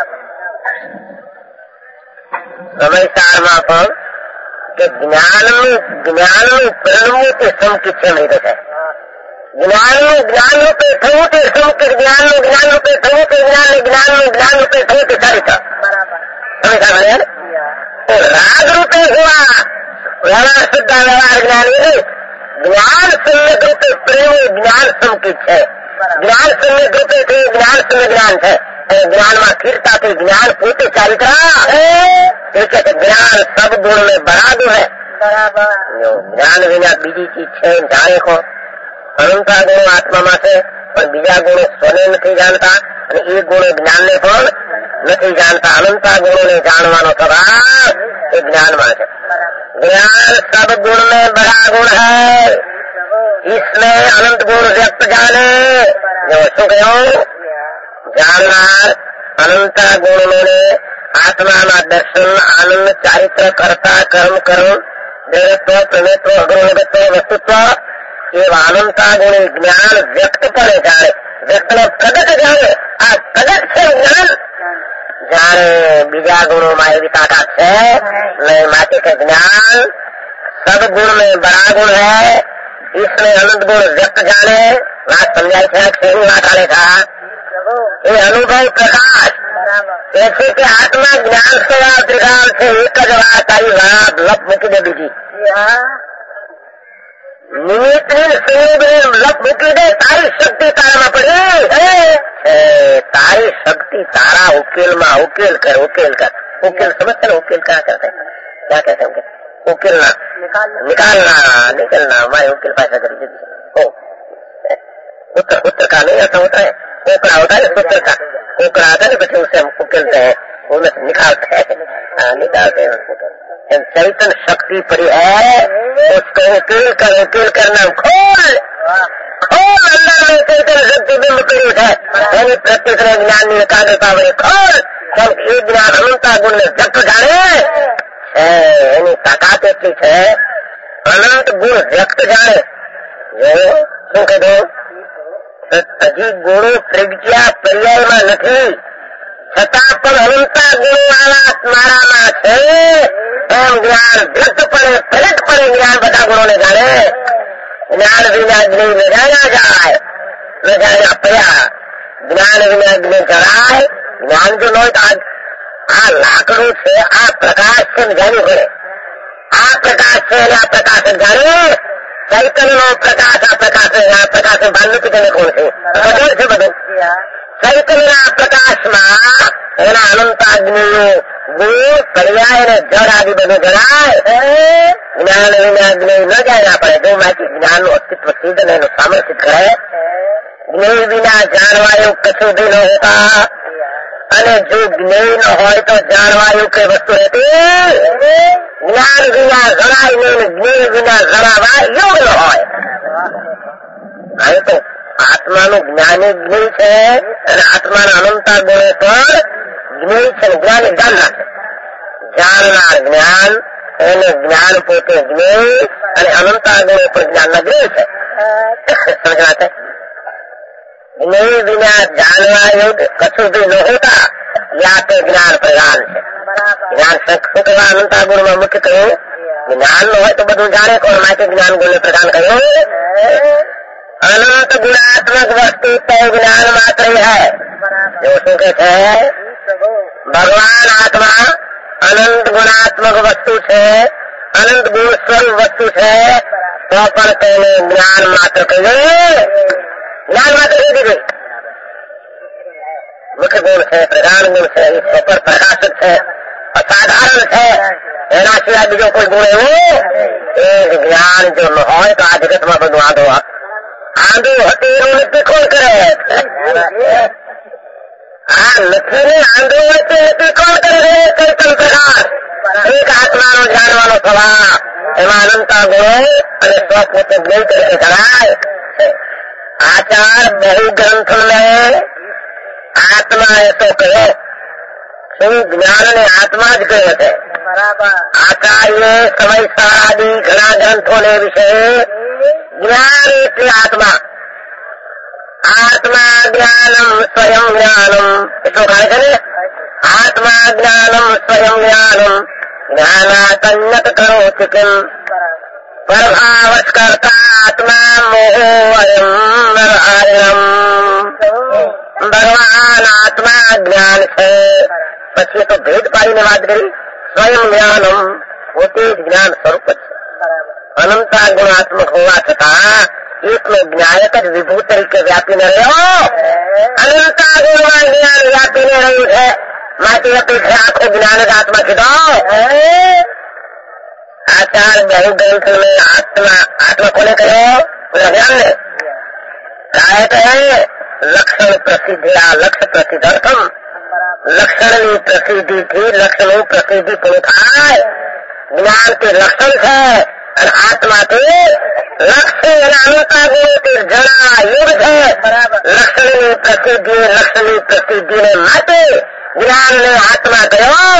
સમયસારમાં પણ કે જ્ઞાનનું જ્ઞાનનું પરણવું તે સમકિત છે નહીં છે. જ્ઞાનનું જ્ઞાન રૂપે થવું તે સમકિત, જ્ઞાનનું જ્ઞાન રૂપે થવું તે જ્ઞાન, જ્ઞાનનું જ્ઞાન રૂપે થવું તે ચરિત્ર. સમય तो राग रूपे हुआ व्यवहार शुद्धा व्यवहार ज्ञान ज्ञान सम्यक रूपे प्रेम ज्ञान समकित है. ज्ञान सम्यक रूपे थे ज्ञान सम्य ज्ञान है. ज्ञान में स्थिरता थी ज्ञान पोते चारित्र ज्ञान सब गुण में बराबर है. ज्ञान विना बीजी चीज है जाने को अनंता गुणो आत्मा में है પણ બીજા ગુણો સ્વને નથી જાણતા અને એ ગુણો જ્ઞાનને પણ નથી જાણતા. અનંતા ગુણોને જાણવાનો સ્વભાવ એ જ્ઞાનમાં છે. જ્ઞાન સબ ગુણ में बड़ा गुण है. इसमें अनंत गुण व्यक्त जाने जो શું કહ્યું જાણનાર અનંત ગુણોને આત્માના દર્શન આનંદ ચારિત્ર કરતા કર્મ કરું દેવત્વ પ્રમેત્વ અગ્રવગત્વ વસ્તુત્વ એવા અનંત ગુણ જ્ઞાન વ્યક્તપણે જાણે વ્યક્તને પ્રગટ જાણે આ પ્રગટ છે જ્ઞાન જાણે બીજા ગુણોમાં એવી તાકાત છે નહીં માટે કે જ્ઞાન સદગુણ में बड़ा गुण है इसमें अनंत गुण व्यक्त जाने बात समझाई थे छेवी बात आने था ये अनुभव प्रकाश ऐसे कि आत्मा ज्ञान सेवा त्रिकाल से एक ज बात आई बात लप मूकी दे बीजी निमित्त संयोग लप मूकी दे तारी शक्ति तारा में पड़ी तारी शक्ति तारा उकेल में उकेल कर उकेल कर उकेल समझते ना उकेल क्या कहते हैं क्या कहते हैं उकेलना निकालना निकलना हमारे उकेल पैसा करिए हो उत्तर उत्तर का नहीं ऐसा होता है कोकड़ा होता है उत्तर का कोकड़ा आता है बच्चे उसे हम उकेलते हैं उनमें से निकालते हैं निकालते हैं चैतन्य शक्ति पड़ी है उसको उकेल कर उकेल करना खोल खोल अंदर में चैतन्य शक्ति बिंब पीड़ित है यानी प्रत्येक ज्ञान एकाग्रता में खोल हम एक ज्ञान अनंता गुण में व्यक्त जाने એની તાકાત એટલી છે અનંત ગુણ વ્યક્ત જાણે જો શું કીધું હજી ગુણો પ્રજ્ઞા પર્યાયમાં નથી છતાં પણ અનંતા ગુણો વાળા મારામાં છે એમ જ્ઞાન વ્યક્તપણે પ્રગટપણે જ્ઞાન બધા ગુણોને જાણે જ્ઞાન વિના અગ્નિ લજાયા જાય લજાયા પર્યા જ્ઞાન વિના અગ્નિ જળાય જ્ઞાન જો ન હોય તો આ લાકડું છે આ પ્રકાશ છે જાણવું પડે આ પ્રકાશ છે અને આ પ્રકાશ જાણે ચૈતન્યનો પ્રકાશ આ પ્રકાશ આ પ્રકાશ ભાનનું કીધું કોણ છે બધું છે બધું ચૈતન્યના પ્રકાશમાં એના અનંતાગ્નિઓ ગુણ પર્યાય અને જળ આદિ બધું જણાય જ્ઞાન વિના અગ્નિ ન જાણ્યા પડે જો માંથી જ્ઞાનનું અસ્તિત્વ સિદ્ધ ને એનું સામર્થ્ય કરે જ્ઞેય વિના જાણવા એવું કશું બી ન હોતા અને જો જ્ઞેય ન હોય તો જાણવા એવું કઈ વસ્તુ રહેતી જ્ઞાન વિના જણાય નહીં જ્ઞેય વિના જણાવા યોગ ન હોય હવે તો આત્માનું જ્ઞાની જ્ઞેય છે અને આત્માના અનંતા ગુણે પણ જ્ઞેય છે જ્ઞાની જાણનાર છે જાણનાર જ્ઞાન એને જ્ઞાન પોતે જ્ઞેય અને અનંતા ગુણે પણ જ્ઞાનના જ્ઞેય છે સમજવા છે જ્ઞેય વિના જાણવા યોગ કશું બી ન હોતા या तो ज्ञान प्रधान है ज्ञान શું કરવા અનંતા ગુણમાં મુખ્ય કહ્યું જ્ઞાન ન હોય તો બધું જાણે કોણ માટે જ્ઞાન ગુણને પ્રદાન કર્યું અનંત ગુણાત્મક વસ્તુ તો જ્ઞાન માત્ર है जो શું કે છે ભગવાન આત્મા અનંત ગુણાત્મક વસ્તુ છે અનંત ગુણ સ્વરૂપ વસ્તુ છે તો પણ તેને જ્ઞાન માત્ર કહ્યું જ્ઞાન માત્ર કહી દીધું मुख्य गुण है प्रधान गुण है ईश्वर पर प्रकाशक है असाधारण है एना सिवाय बीजो कोई गुण है एक ज्ञान जो न हो तो आ जगत में બધું આંધો આંધો હતીનું નક્કી કોણ કરે આ નથી ને આંધો હોય તો નક્કી કોણ કરે ચૈતન્ય પ્રકાશ એક આત્માનો જાણવાનો સ્વભાવ એમાં અનંતા ગુણો અને સ્વ પોતે જ્ઞેય તરીકે કરાય આચાર બહુ ગ્રંથ में आत्मा ऐसो कहो શું જ્ઞાન ને આત્મા જ કહે છે આચાર્ય સમયસાર આદિ ઘણા ગ્રંથોને વિશે જ્ઞાન એટલે આત્મા આત્મા જ્ઞાનમ સ્વયં જ્ઞાનમ એટલો કહે છે ને આત્મા જ્ઞાનમ સ્વયં જ્ઞાનમ જ્ઞાનાતન્યત કરોતિ કિમ પરભાવસ્કર્તા આત્મા મોહો અયમ નરહારિણમ भगवान आत्मा ज्ञान है પછી તો ભેદ પાડીને વાત કરી સ્વયં જ્ઞાનમ પોતે જ જ્ઞાન સ્વરૂપ છે અનંતા ગુણાત્મક હોવા છતાં એકનો જ્ઞાયક જ વિભૂ તરીકે વ્યાપીને રહ્યો અનંતા ગુણમાં જ્ઞાન વ્યાપીને રહ્યું છે માટે અપેક્ષા આખો જ્ઞાન જ આત્મા કીધો આચાર બહુ ગ્રંથ में आत्मा आत्मा कोने कहो ज्ञान ने गायक है लक्षण प्रसिद्ध या लक्ष्य प्रसिद्धर्थम लक्षण ની પ્રસિદ્ધિ થી લક્ષણો પ્રસિદ્ધિ પૂરું થાય જ્ઞાન કે લક્ષણ છે અને આત્મા તે લક્ષ્ય અને અનંતા ગુણોથી જણા યુગ છે. લક્ષ્યની પ્રસિદ્ધિ લક્ષ્યની પ્રસિદ્ધિને માટે જ્ઞાનને આત્મા કર્યો.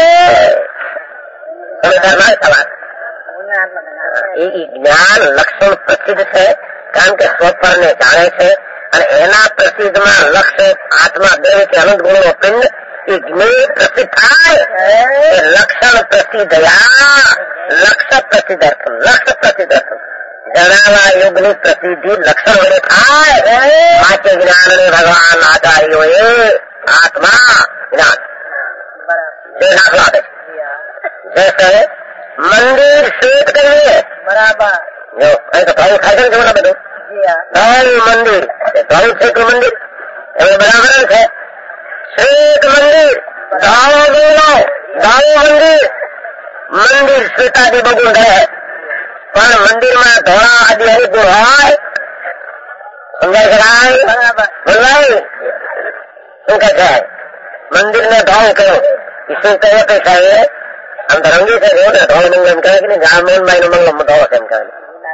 એ જ્ઞાન લક્ષણ પ્રસિદ્ધ છે કારણ કે સ્વપરને જાણે છે અને એના પ્રસિદ્ધમાં લક્ષ્ય આત્મા બે કે અનંત ગુણનો પિંડ એ જ્ઞેય પ્રસિદ્ધ થાય. લક્ષણ પ્રસિદ્ધયા લક્ષ્ય પ્રસિદ્ધર્થમ લક્ષ્ય પ્રસિદ્ધર્થમ જણાવા યુગની પ્રસિદ્ધિ લક્ષણ વડે થાય. માટે જ્ઞાનને ભગવાન આચાર્યોએ આત્મા જ્ઞાન જે દાખલો આપે છે. જૈસે મંદિર શ્વેત કરીએ બરાબર જો અહીં તો ભાઈ ખાય છે ને જોવા બધું ભાઈ મંદિર ભાઈ છે કે મંદિર એ બરાબર છે. શ્વેત મંદિર દાવો બોલો દાવો મંદિર મંદિર શ્વેતાદી બગુણ રહે પણ મંદિરમાં ધોળા આદિ હરિપુર હોય સમજાય શકાય બોલાય શું કે છે મંદિરને ધોવ કયો શું કહે પૈસા એ આમ તો રંગી છે ને ધોળ મંગલ એમ કહે કે નહીં આ મોહનભાઈ નો મંગલમ ધોળો છે એમ કહે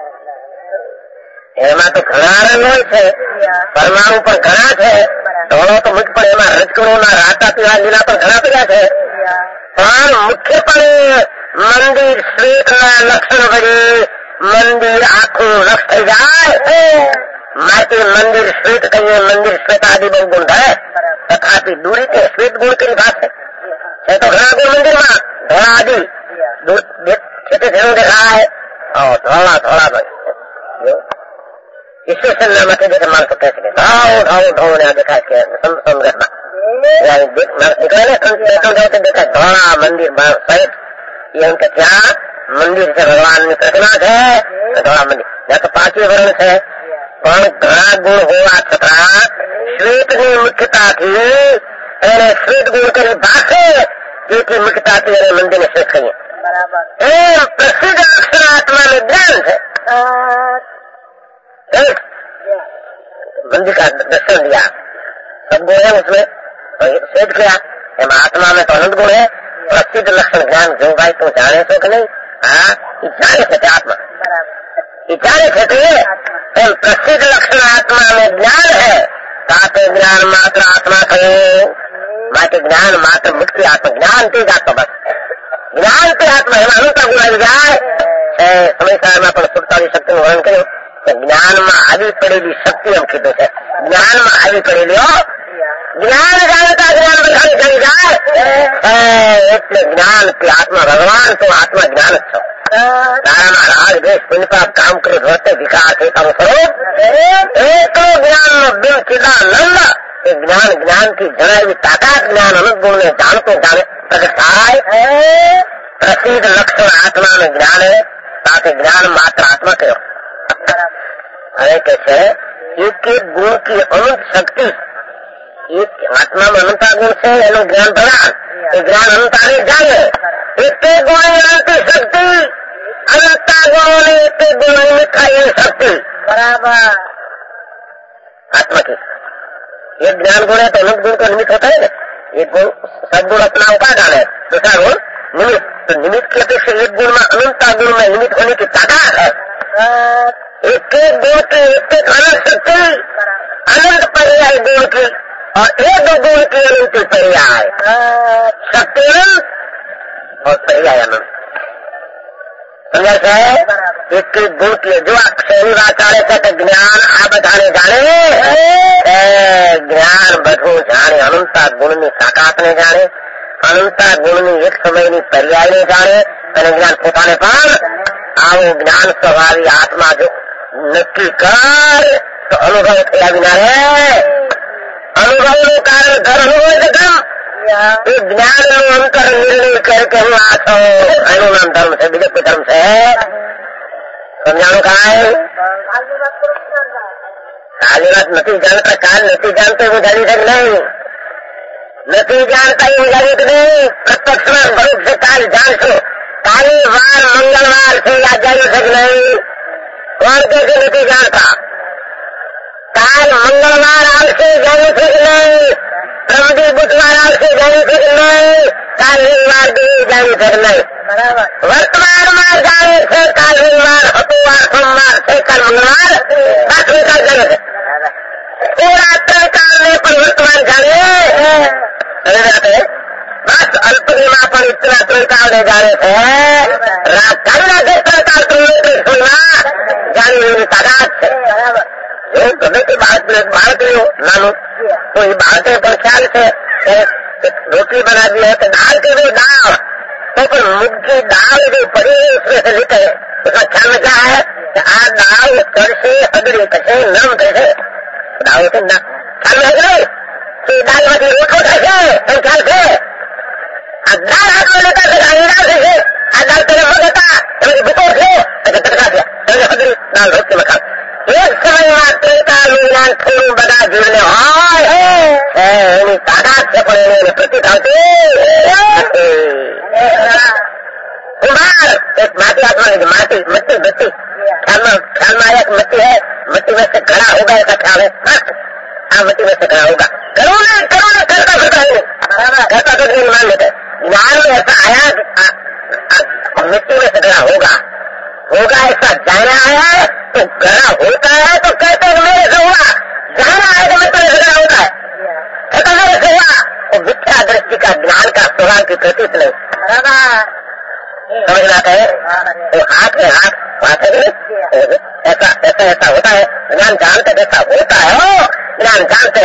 એમાં તો ઘણા રંગ હોય છે પરમાણુ પણ ઘણા છે ધોળો તો મુખ્ય પણ એમાં રજકણોના રાતા પીવા લીલા પણ ઘણા પીવા છે પણ મુખ્યપણે મંદિર શ્વેતના લક્ષણ વડે મંદિર આખું લક્ષ થઈ જાય. માટે મંદિર શ્વેત કહીએ મંદિર શ્વેતાદિ બહુ ગુણ થાય તથાપી દૂરી તે શ્વેત ગુણ કરી ભાષે છે તો ઘણા ગુણ મંદિરમાં ધોળા આદિ ખેતે ઘેરું દેખાય ધોળા ધોળા ભાઈ ઈશ્વર ના માટે જે માણસો કહે છે ધાવ ધાવ ધાવ ને દેખાય છે સમઘરમાં નીકળે ને દેખાય ધોળા મંદિર સહિત એમ કે ત્યાં મંદિર છે ભગવાનની પ્રતિમા છે ધોળા મંદિર ત્યાં તો પાંચી વર્ણ છે પણ ઘણા ગુણ હોવા છતાં શ્વેતની મુખ્યતાથી એને શ્વેત ગુણ કરી ભાષે જેથી મુખ્યતાથી એને મંદિરને શ્વેત કહીએ. એમ પ્રસિદ્ધ લક્ષણ આત્માનું જ્ઞાન છે. मंदिर का दर्शन दिया सब गुण है उसमें श्वेत किया एम आत्मा में तो अनंत गुण है. प्रसिद्ध लक्षण ज्ञान जो भाई तुम जाने छो कि नहीं हाँ ये जाने थे आत्मा ये जाने थे एम प्रसिद्ध लक्षण आत्मा में ज्ञान है ताते ज्ञान मात्र आत्मा थे માટે જ્ઞાન માત્ર મુક્તિ આત્મા જ્ઞાન તે જ આત્મા બસ જ્ઞાન તે આત્મા એમાં અનંત ગુણ આવી જાય. સમયસારમાં પણ સુડતાલીસ શક્તિનું વર્ણન કર્યું કે જ્ઞાનમાં આવી પડેલી શક્તિ એમ કીધું છે. જ્ઞાનમાં આવી પડેલી જ્ઞાન જાણતા જ્ઞાન બધાને થઈ જાય એટલે જ્ઞાન કે આત્મા ભગવાન તો આત્મા જ્ઞાન જ છો. તારામાં રાગ દેશ પુણ્યપાપ કામ કરે ધોતે વિકાસ એ તારું સ્વરૂપ એકલો જ્ઞાન નો બિન ચિદાનંદ એ જ્ઞાન જ્ઞાન થી જણાવી તાકાત જ્ઞાન અનંત ગુણ ને જાણતો જાણે પ્રગટ થાય. પ્રસિદ્ધ લક્ષણ આત્માનું જ્ઞાન સાથે જ્ઞાન માત્ર આત્મા કયો હવે કે છે એક એક ગુણ की અનંત શક્તિ એક આત્મામાં અનંતા ગુણ છે એનું જ્ઞાન પ્રદાન એ જ્ઞાન અનંતાને જાણે એક એક ગુણ અનંત શક્તિ અનંતા ગુણોને એક એક ગુણ નિમિત્ત થાય એ શક્તિ બરાબર आत्मा की एक ज्ञान गुण है तो अनंत गुण का निमित्त होता है ना. एक गुण सदगुण अपना उपादान है दूसरा गुण निमित्त तो निमित्त की अपेक्षा एक गुण में अनंता गुण में निमित्त होने की ताकत है. एक एक गुण की एक एक अनंत शक्ति अनंत पर्याय गुण की और एक दो गुण की अनंत पर्याय शक्ति अनंत और पर्याय अनंत समझा है. एक एक गुण की जो अक्षरी वाचारे છે જ્ઞાન આ બધાને જાણે જ્ઞાન બધું જાણે અનંતા ગુણની તાકાતને જાણે અનંતા ગુણની એક સમયની પર્યાયને જાણે અને જ્ઞાન પોતાને પણ આવું જ્ઞાન સ્વભાવી આત્મા જો નક્કી કર તો અનુભવ થયા વિના રે અનુભવનું કારણ ઘર હોય તો કેમ એ જ્ઞાનનું અંતર નિર્ણય કરે કે હું આ છું એનું નામ ધર્મ છે બીજો કોઈ ધર્મ છે સમજાણું કાય કાલની વાત નથી જાણતા કાલ નથી જાણતો એવું જાણી શકે નહીં નથી જાણતા એવું જાણી કે નહીં પ્રત્યક્ષમાં ભરૂચ છે કાલ જાણશો કાલી વાર મંગળવાર છે યાદ જાણી શકે નહીં કોણ કે છે નથી જાણતા કાલ મંગળવાર આવશે જાણી છે કે નહીં પ્રમદી બુધવાર આવશે જાણી છે કે નહીં કાલ રવિવાર બી જાણી છે કે નહીં વર્તમાનમાં જાણે છે કાલ રવિવાર હતું વાર સોમવાર सोमवार से कल मंगलवार बस उनका जन्म है। पूरा त्रिकाल में परिवर्तमान जाने जाते बस अल्पनिमा पर इतना त्रिकाल ले जा रहे थे कल के त्रिकाल सुनना जानी मेरी तादाद से बेटी बात भारत नहीं हो नानू तो ये बातें पर ख्याल से रोटी बना दी है तो दाल के भी दाल तो पर मुख की दाल जो पड़ी है उसमें से लिखे उसका ख्याल में क्या है कि आज दाल कैसे अगड़ी कैसे नरम कैसे दाल से न ख्याल में नहीं कि दाल में रोटो कैसे ख्याल से दाल हाथ में लेता है दाल कैसे आज दाल तेरे हो जाता मेरी बुकोर से ऐसे टटका दिया अगड़ी दाल रोटी में खा एक समय मात्र का मीनान थोड़ी बड़ा जुड़ने है तादाद से पड़े प्रतीत होते कुमार एक माटी आत्मा है माटी मिट्टी मिट्टी ख्याल में ख्याल में आया मिट्टी है मिट्टी में से खड़ा होगा ऐसा ख्याल है हाँ मिट्टी में से खड़ा होगा करो ना करो ना करता करता है करता तो नहीं मान लेते ज्ञान में ऐसा आया मिट्टी में से खड़ा होगा होगा ऐसा जाना आया तो गड़ा होता है तो कहते हैं मेरे से हुआ जाना है तो मिट्टी में से खड़ा होता है कहता मेरे से हुआ वो मिथ्या दृष्टि का ज्ञान का स्वभाव की प्रतीत नहीं समझना है तो हाथ में हाथ बात है ऐसा ऐसा ऐसा होता है ज्ञान जानते जैसा होता है वो ज्ञान जानते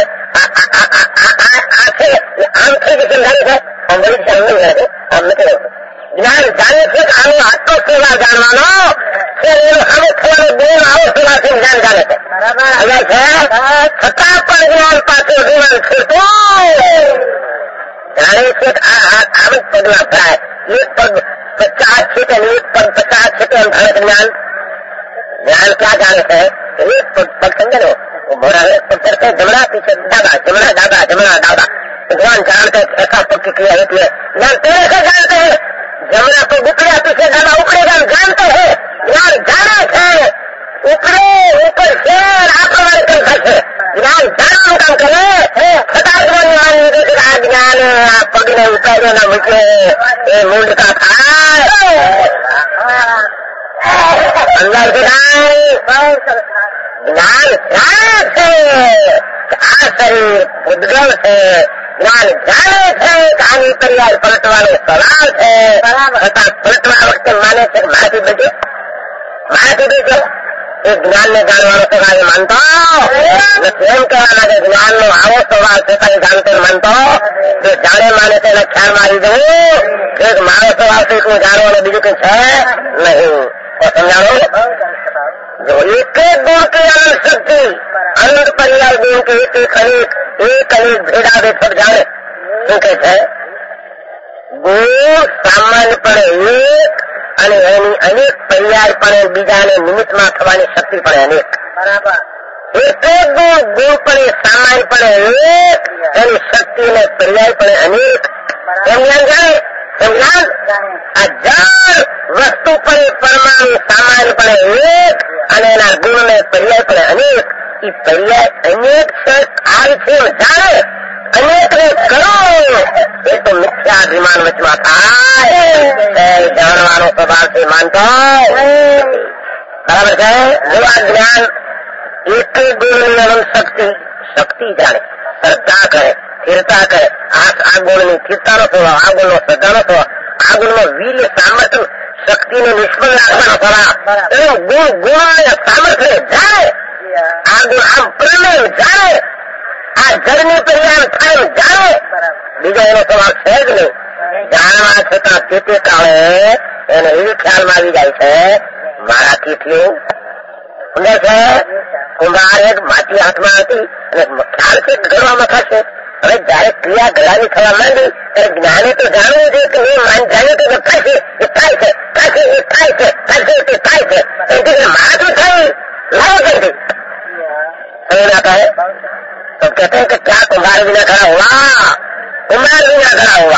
आंखें आंखें की चिंता है हम बड़ी जाननी है हम नहीं ज्ञान जाने से हम आत्म सेवा जान मानो फिर हमें थोड़े दूर आओ सेवा से ज्ञान जाने से छठा पर ज्ञान पाते जीवन फिर तो जाने से आमद पगला है एक पग पचास छिटन एक पग पचास छिटन भारत ज्ञान ज्ञान क्या जाने से एक पग पग समझ लो वो मोरा एक पग करते जमना पीछे दादा जमना दादा जमना दादा भगवान जानते ऐसा पक्की क्रिया होती है ज्ञान तेरे से जानते हैं जमना को उकड़ा पीछे दादा उकड़ेगा जानते हैं ज्ञान जाने से ऊपरे ऊपर से आक्रमण कर सकते ज्ञान जान काम करे फटाक ज्ञान पग ने उतारे ना मुझे ये मूड का था अंदर के ज्ञान ज्ञान से आ शरीर उद्गल से ज्ञान जाने से कहानी परिवार पलटवाने सवाल है पलटवा वक्त माने से माटी बेटे माटी बेटे एक ज्ञान ने जानवानो सवाल मानता न स्वयं कहवाना के ज्ञान नो आवो सवाल से कहीं जानते मानता जो जाने माने से न ख्याल मारी दो एक मारो सवाल से इसमें जानवानो बीजू कुछ है नहीं और समझाओ जो एक एक गुण की अनंत शक्ति अनंत परिवार गुण के एक एक अनेक एक अनेक भेदा दे सब जाने શું કહે છે ગુણ સામાન્યપણે એક અને એની અનેક પર્યાયપણે બીજાને નિમિત્તમાં થવાની શક્તિ પણ અનેક બરાબર એક એક ગુણ ગુણપણે સામાન્યપણે એક એની શક્તિને પર્યાયપણે અનેક એમ જાણે સમજાણ આ જળ વસ્તુપણે પરમાણુ સામાન્યપણે એક અને એના ગુણને પર્યાયપણે અનેક એ પર્યાય અનેક છે આ છે જાણે अनेक ने करो ये तो मिथ्याभिमान वचवा था जानवानो स्वभाव से मानता बराबर है जो ज्ञान एक गुण में शक्ति शक्ति जाने श्रद्धा करे स्थिरता करे आ गुण ની સ્થિરતા નો સ્વભાવ આ ગુણ નો શ્રદ્ધા નો સ્વભાવ આ ગુણ નો વીર્ય સામર્થ્ય શક્તિ ને નિષ્ફળ રાખવાનો સ્વભાવ એનો ગુણ ગુણ ને સામર્થ્ય જાણે આ ગુણ આમ પ્રેમે જાણે આ જળની પરિણામ થાય જાણે બીજો એનો સ્વભાવ છે જ નહીં જાણવા છતાં તે તે કાળે એને એવી ખ્યાલમાં આવી જાય છે મારાથી થયું સમજે છે કુંભાર એક માટી હાથમાં હતી અને ખ્યાલ છે ઘડવામાં થશે હવે જયારે ક્રિયા ઘડાની થવા માંડી ત્યારે જ્ઞાને તો જાણવું જોઈએ કે એ માન જાણ્યું કે થાય છે એ થાય છે થશે એ થાય છે થશે તે થાય છે એટલે મારાથી થયું લાવો કરી સમજ ના કહે तो कहते हैं कि क्या कुम्हार बिना खड़ा हुआ कुम्हार बिना खड़ा हुआ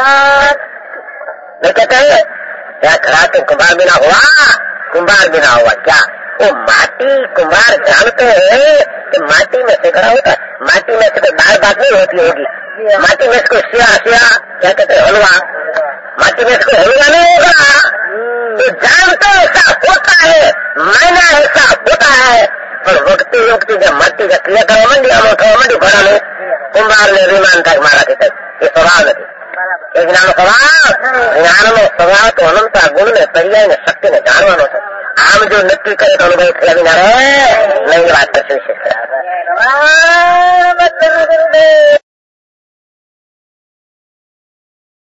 नहीं कहते हैं क्या खड़ा तो कुम्हार बिना हुआ कुम्हार बिना हुआ क्या वो माटी कुम्हार जानते हैं कि माटी में से खड़ा होता है माटी में से कोई दाल बात नहीं होती होगी माटी में से कोई सिया सिया क्या कहते हैं हलवा माटी में से कोई हलवा नहीं होगा तो जानते ऐसा होता है मैंने ऐसा होता है पर वक्ति युक्ति जब मट्टी का क्रिया करवा मंडी हम उठवा मंडी घोड़ा में कुंभार ने विमान तक मारा थे ये स्वभाव नहीं एक ज्ञान स्वभाव ज्ञान में स्वभाव तो अनंत गुण ने पर्याय ने शक्ति ने जानवानो છે આમ જો નક્કી કરે તો અનુભવ થયા વિના રહે નહીં વાત કરશે